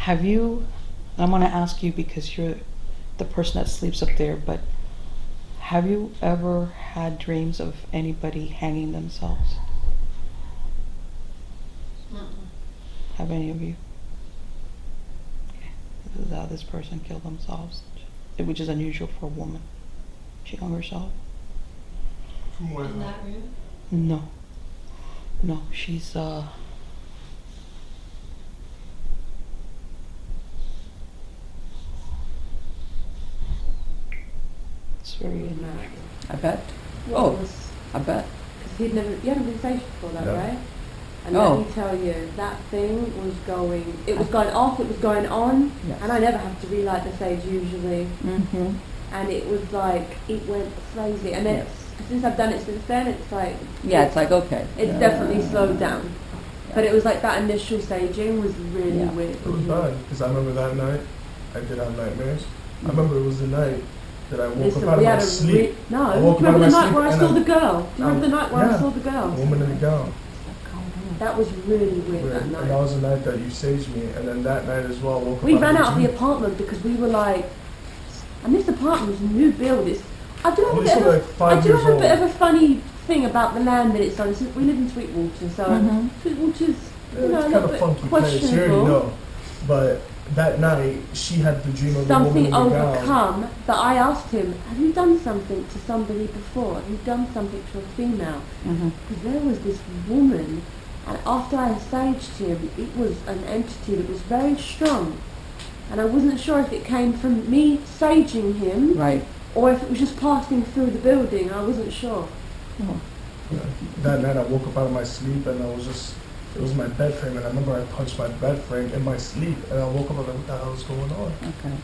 Have you, I'm going to ask you because you're the person that sleeps up there, but have you ever had dreams of anybody hanging themselves? Have any of you? Okay. This is how this person killed themselves, which is unusual for a woman. She hung herself. From where? In that room? No. No, she's it's very unusual. I bet. What Oh, was, I bet. because you hadn't been staged before that, No. right? And Oh. let me tell you, that thing was going, it was going off, it was going on, Yes. and I never have to relight the stage usually. Mm-hmm. And it was like, it went crazy. And then, Yes. since I've done it since then, it's like, Yeah, it's like, okay. it's definitely slowed down. But it was like that initial staging was really Yeah. weird. It was bad because I remember that night I did have nightmares. I remember it was the night that I woke Listen, up out of we my had a sleep. no, I do you woke up out remember of the my night sleep where I and saw I- the girl? Do you remember the night where I Yeah. saw the girl? A woman in a gown. That was really weird that And that night. was the night that you saged me. And then that night as well, I woke up We ran of out of the dream. apartment because we were like, and this apartment was a new build. I do have, a Well, bit, it's of a, like 5 I do years have a bit old. of a funny thing about the land that it's on. We live in Sweetwater, so Mhm. Sweetwater's It's a kind little of bit funky place, you already questionable. know. But that night, she had the dream of the woman Something in the gown. overcome that I asked him, have you done something to somebody before? Have you done something to a female? Mm-hmm. Because there was this woman, and after I saged him, it was an entity that was very strong. And I wasn't sure if it came from me saging him, Right. or if it was just passing through the building. I wasn't sure. Oh. Yeah. That night, I woke up out of my sleep and I was just, it was my bed frame. And I remember I punched my bed frame in my sleep. And I woke up and I was like, what the hell is going on? Okay.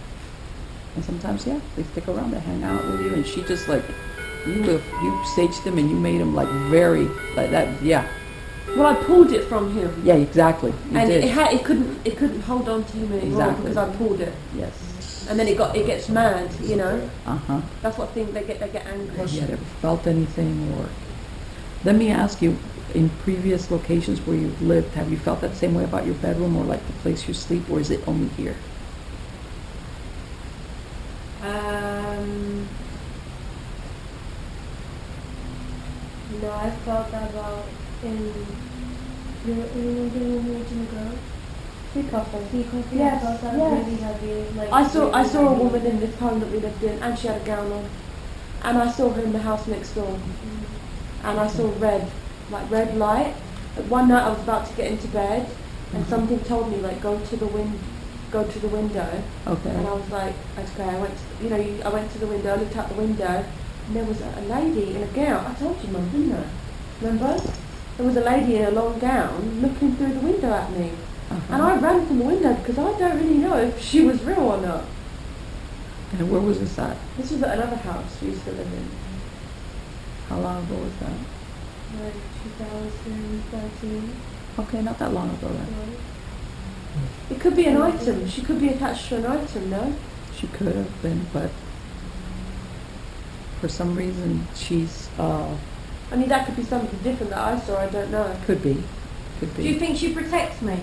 And sometimes, yeah, they stick around, they hang out with you, and she just like, you saged them and you made them like very, like that, yeah. Well, I pulled it from him. Yeah, exactly. You And did. it couldn't hold on to him anymore Exactly. because I pulled it. Yes. And then it gets mad, you know. Uh-huh. That's what thing they get angry. Have you ever felt anything, or let me ask you, in previous locations where you've lived, have you felt that same way about your bedroom or like the place you sleep, or is it only here? No, I felt that about in the region ago. Yes, I felt that yes. really heavy. Like, I saw a heavy. woman in this home that we lived in, and she had a gown on, and I saw her in the house next door, and I saw red light. One night I was about to get into bed, and something told me like go to the window. Okay. And I was like, okay, I went to the window, I looked out the window, and there was a lady in a gown. I told you, Mum, didn't I? Remember? There was a lady in a long gown looking through the window at me. Uh-huh. And I ran from the window because I don't really know if she was real or not. And where was this at? This was at another house we used to live in. How long ago was that? Like 2013. Okay, not that long ago then. It could be an item. She could be attached to an item, no? She could have been, but for some reason she's, I mean, that could be something different that I saw, I don't know. could be. Could Do you be. think she protects me?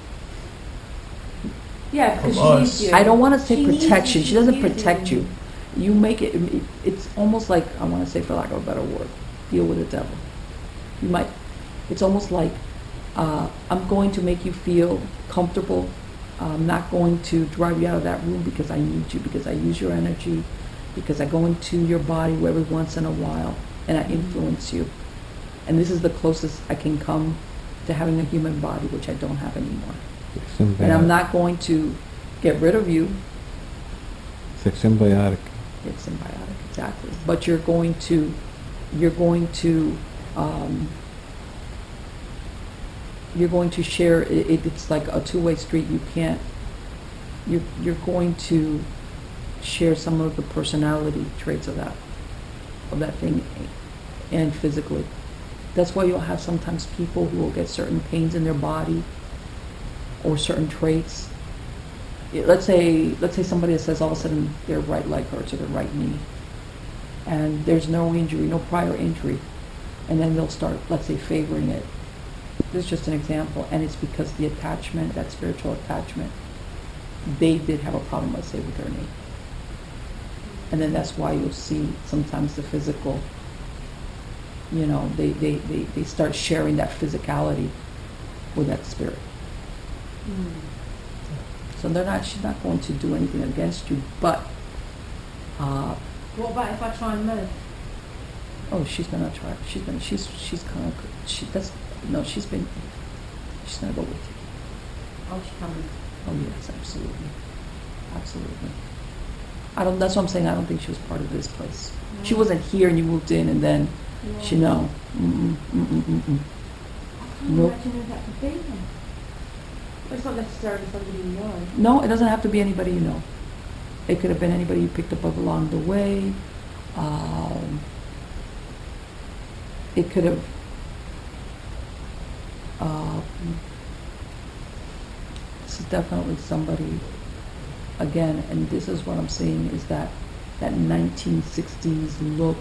Yeah, because From she us. needs you. I don't want to say She needs protection. you, She doesn't she needs protect you. you. You make it, it's almost like, I want to say for lack of a better word, deal with the devil. You might, it's almost like, I'm going to make you feel comfortable. I'm not going to drive you out of that room because I need you, because I use your energy, because I go into your body every once in a while and I influence you. And this is the closest I can come to having a human body, which I don't have anymore. And I'm not going to get rid of you. It's like symbiotic. It's symbiotic, exactly. But you're going to share. It's like a two-way street. You can't. You're going to share some of the personality traits of that thing, and physically. That's why you'll have sometimes people who will get certain pains in their body or certain traits. Let's say somebody that says all of a sudden their right leg hurts or their right knee, and there's no injury, no prior injury, and then they'll start, let's say, favoring it. This is just an example, and it's because the attachment, that spiritual attachment, they did have a problem, let's say, with her name. And then that's why you'll see sometimes the physical, they start sharing that physicality with that spirit. So she's not going to do anything against you, but What about if I try and move? she's gonna try. She's gonna go with you. Oh, she's coming. Oh yes, absolutely. Absolutely. That's what I'm saying. I don't think she was part of this place. No. She wasn't here and you moved in and then no. Mm-mm. I can't Nope. imagine who that could be then. Well, it's not necessarily somebody you know. No, it doesn't have to be anybody you know. It could have been anybody you picked up along the way. It could have this is definitely somebody, again, and this is what I'm seeing, is that 1960s look,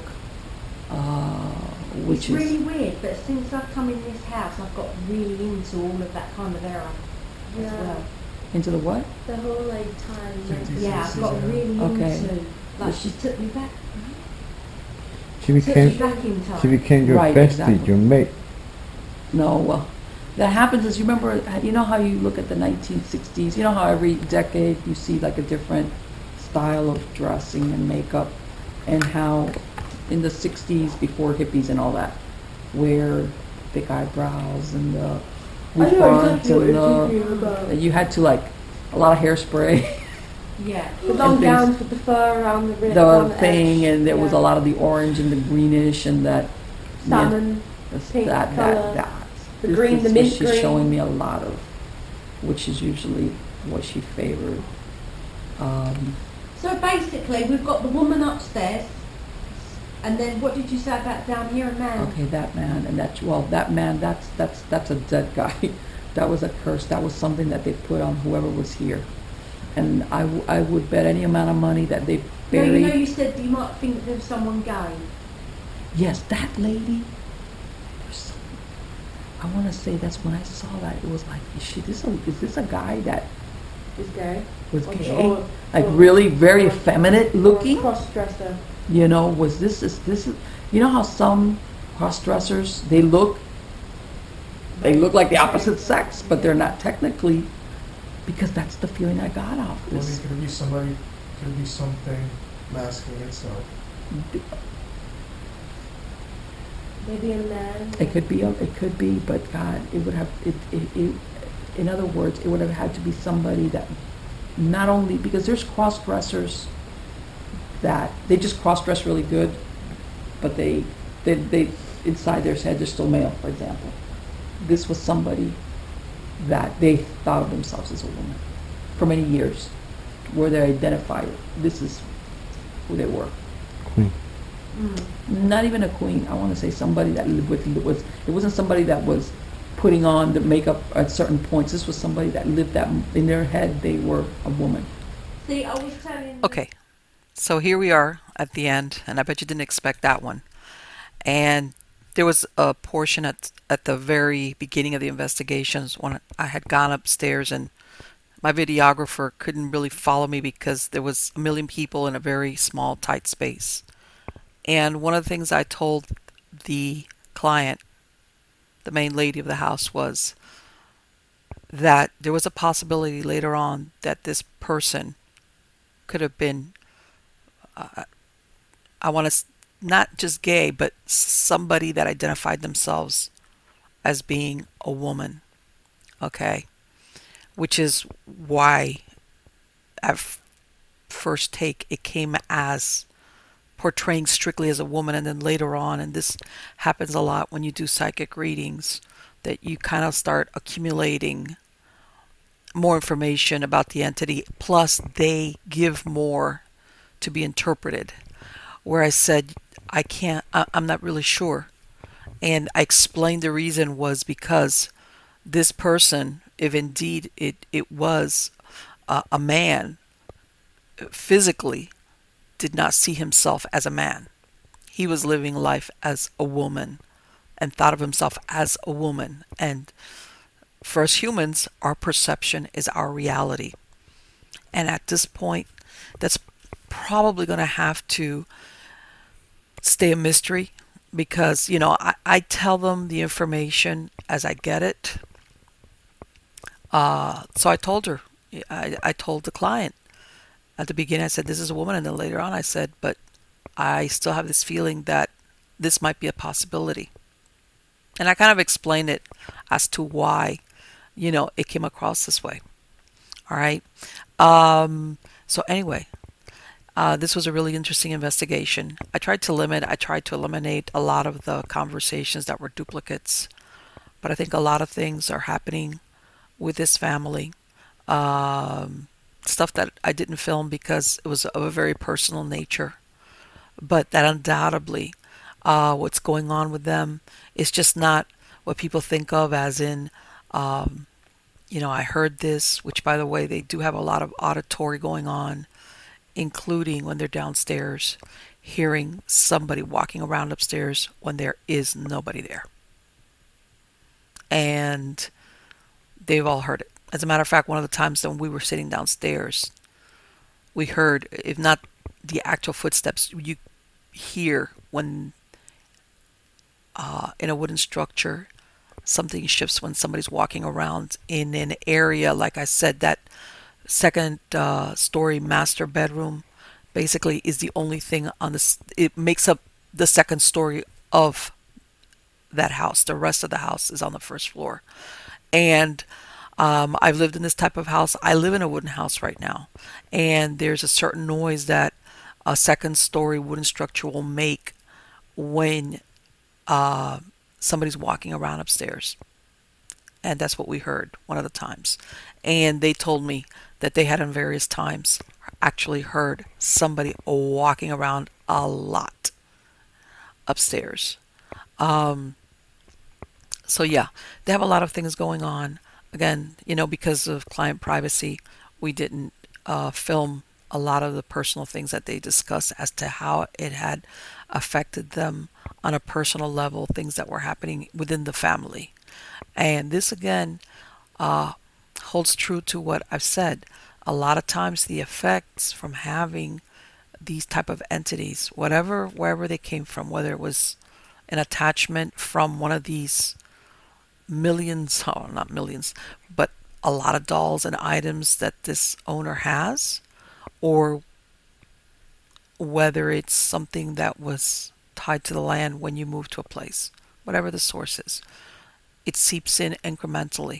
which It's really weird, but since I've come in this house, I've got really into all of that kind of era as well. into the what? The whole like time. 50s, Yeah, I've got 60s, really Okay. into. Like she took me back. She Took me became back in time. she became your Right, bestie, exactly. your mate. No, well, that happens is, you remember, you know how you look at the 1960s, you know how every decade you see like a different style of dressing and makeup, and how in the 60s, before hippies and all that, where thick eyebrows and the roof fronts and you had to like a lot of hairspray. Yeah, the long and things- gowns with the fur around the rib. the thing, and there was a lot of the orange and the greenish and that salmon, That's- pink colour, that. the This green, is the what mint she's green. showing me a lot of, which is usually what she favored. So basically, we've got the woman upstairs, and then what did you say about down here, a man? Okay, that man, and that man, that's a dead guy. That was a curse. That was something that they put on whoever was here. And I would bet any amount of money that they No, buried. you know, you said you might think there's someone gay. Yes, that lady. I want to say that's when I saw that. It was like, is this a guy that Is gay. was Or- gay? or- Like or- really very or- effeminate or a looking? cross-dresser. You know, was this, you know how some cross-dressers, they look like the opposite sex, but they're not technically, because that's the feeling I got off Well, this. could it be somebody? Could it be something masking itself? Maybe a man. It could be, but God, it would have, in other words, it would have had to be somebody that not only, because there's cross-dressers that, they just cross-dress really good, but they inside their head, they're still male, for example. This was somebody that they thought of themselves as a woman for many years, where they identified, this is who they were. Queen. Not even a queen. I want to say somebody that lived with, it wasn't somebody that was putting on the makeup at certain points. This was somebody that lived that in their head they were a woman. See, I was telling. Okay, so here we are at the end, and I bet you didn't expect that one. And there was a portion at the very beginning of the investigations when I had gone upstairs, and my videographer couldn't really follow me because there was a million people in a very small, tight space. And one of the things I told the client, the main lady of the house, was that there was a possibility later on that this person could have been, I want to, not just gay, but somebody that identified themselves as being a woman. Okay? Which is why at first take it came as portraying strictly as a woman, and then later on, and this happens a lot when you do psychic readings, that you kind of start accumulating more information about the entity, plus they give more to be interpreted. Where I said, I'm not really sure. And I explained the reason was because this person, if indeed it was a man, physically did not see himself as a man. He was living life as a woman and thought of himself as a woman. And for us humans, our perception is our reality. And at this point, that's probably going to have to stay a mystery because, I tell them the information as I get it. So I told her, I told the client at the beginning, I said, this is a woman. And then later on, I said, but I still have this feeling that this might be a possibility. And I kind of explained it as to why, it came across this way. All right. So anyway, this was a really interesting investigation. I tried to eliminate a lot of the conversations that were duplicates, but I think a lot of things are happening with this family. Stuff that I didn't film because it was of a very personal nature, but that undoubtedly, what's going on with them is just not what people think of as in, I heard this, which by the way, they do have a lot of auditory going on, including when they're downstairs, hearing somebody walking around upstairs when there is nobody there. And they've all heard it. As a matter of fact, one of the times when we were sitting downstairs, we heard, if not the actual footsteps, you hear when in a wooden structure, something shifts when somebody's walking around in an area, like I said, that second story master bedroom basically is the only thing on this. It makes up the second story of that house. The rest of the house is on the first floor. And I've lived in this type of house. I live in a wooden house right now. And there's a certain noise that a second story wooden structure will make when somebody's walking around upstairs. And that's what we heard one of the times. And they told me that they had on various times actually heard somebody walking around a lot upstairs. So yeah, they have a lot of things going on. Again, because of client privacy, we didn't film a lot of the personal things that they discussed as to how it had affected them on a personal level, things that were happening within the family. And this again holds true to what I've said. A lot of times the effects from having these type of entities, wherever they came from, whether it was an attachment from one of these millions, not millions, but a lot of dolls and items that this owner has, or whether it's something that was tied to the land when you move to a place, whatever the source is, it seeps in incrementally.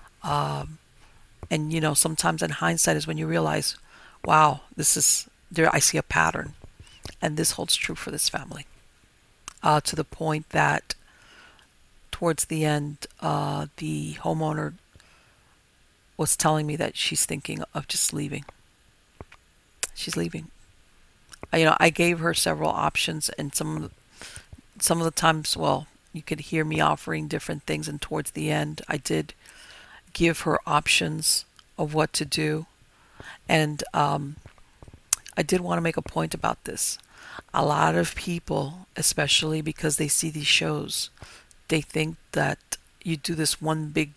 And sometimes in hindsight is when you realize, wow, this is there. I see a pattern, and this holds true for this family. To the point that towards the end, the homeowner was telling me that she's thinking of just leaving. She's leaving. I gave her several options, and some of the times, well, you could hear me offering different things, and towards the end, I did give her options of what to do. And I did want to make a point about this. A lot of people, especially because they see these shows, they think that you do this one big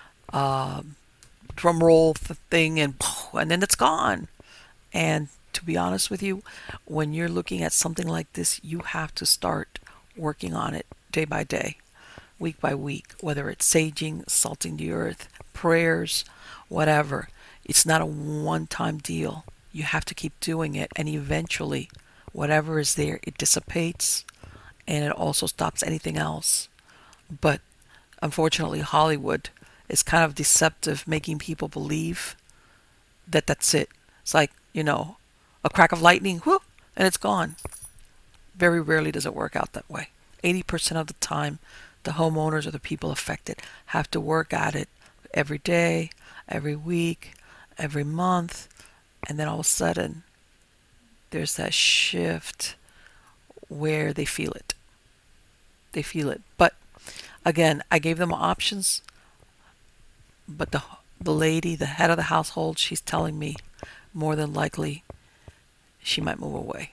drum roll thing and then it's gone. And to be honest with you, when you're looking at something like this, you have to start working on it day by day, week by week, whether it's saging, salting the earth, prayers, whatever. It's not a one-time deal. You have to keep doing it, and eventually whatever is there, it dissipates, and it also stops anything else. But unfortunately, Hollywood is kind of deceptive, making people believe that that's it. It's like, a crack of lightning, whoop, and it's gone. Very rarely does it work out that way. 80% of the time, the homeowners or the people affected have to work at it every day, every week, every month, and then all of a sudden, there's that shift where they feel it. They feel it. But again, I gave them options, but the lady, the head of the household, she's telling me more than likely she might move away.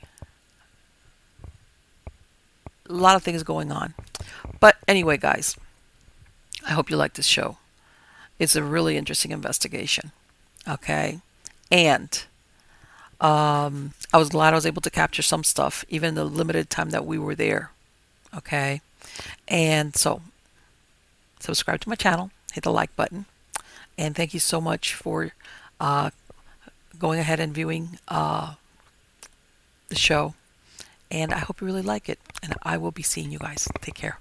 A lot of things going on. But anyway, guys, I hope you like this show. It's a really interesting investigation. Okay? And I was glad I was able to capture some stuff, even the limited time that we were there. Okay. And so, subscribe to my channel, hit the like button, and thank you so much for going ahead and viewing the show. And I hope you really like it. And I will be seeing you guys. Take care.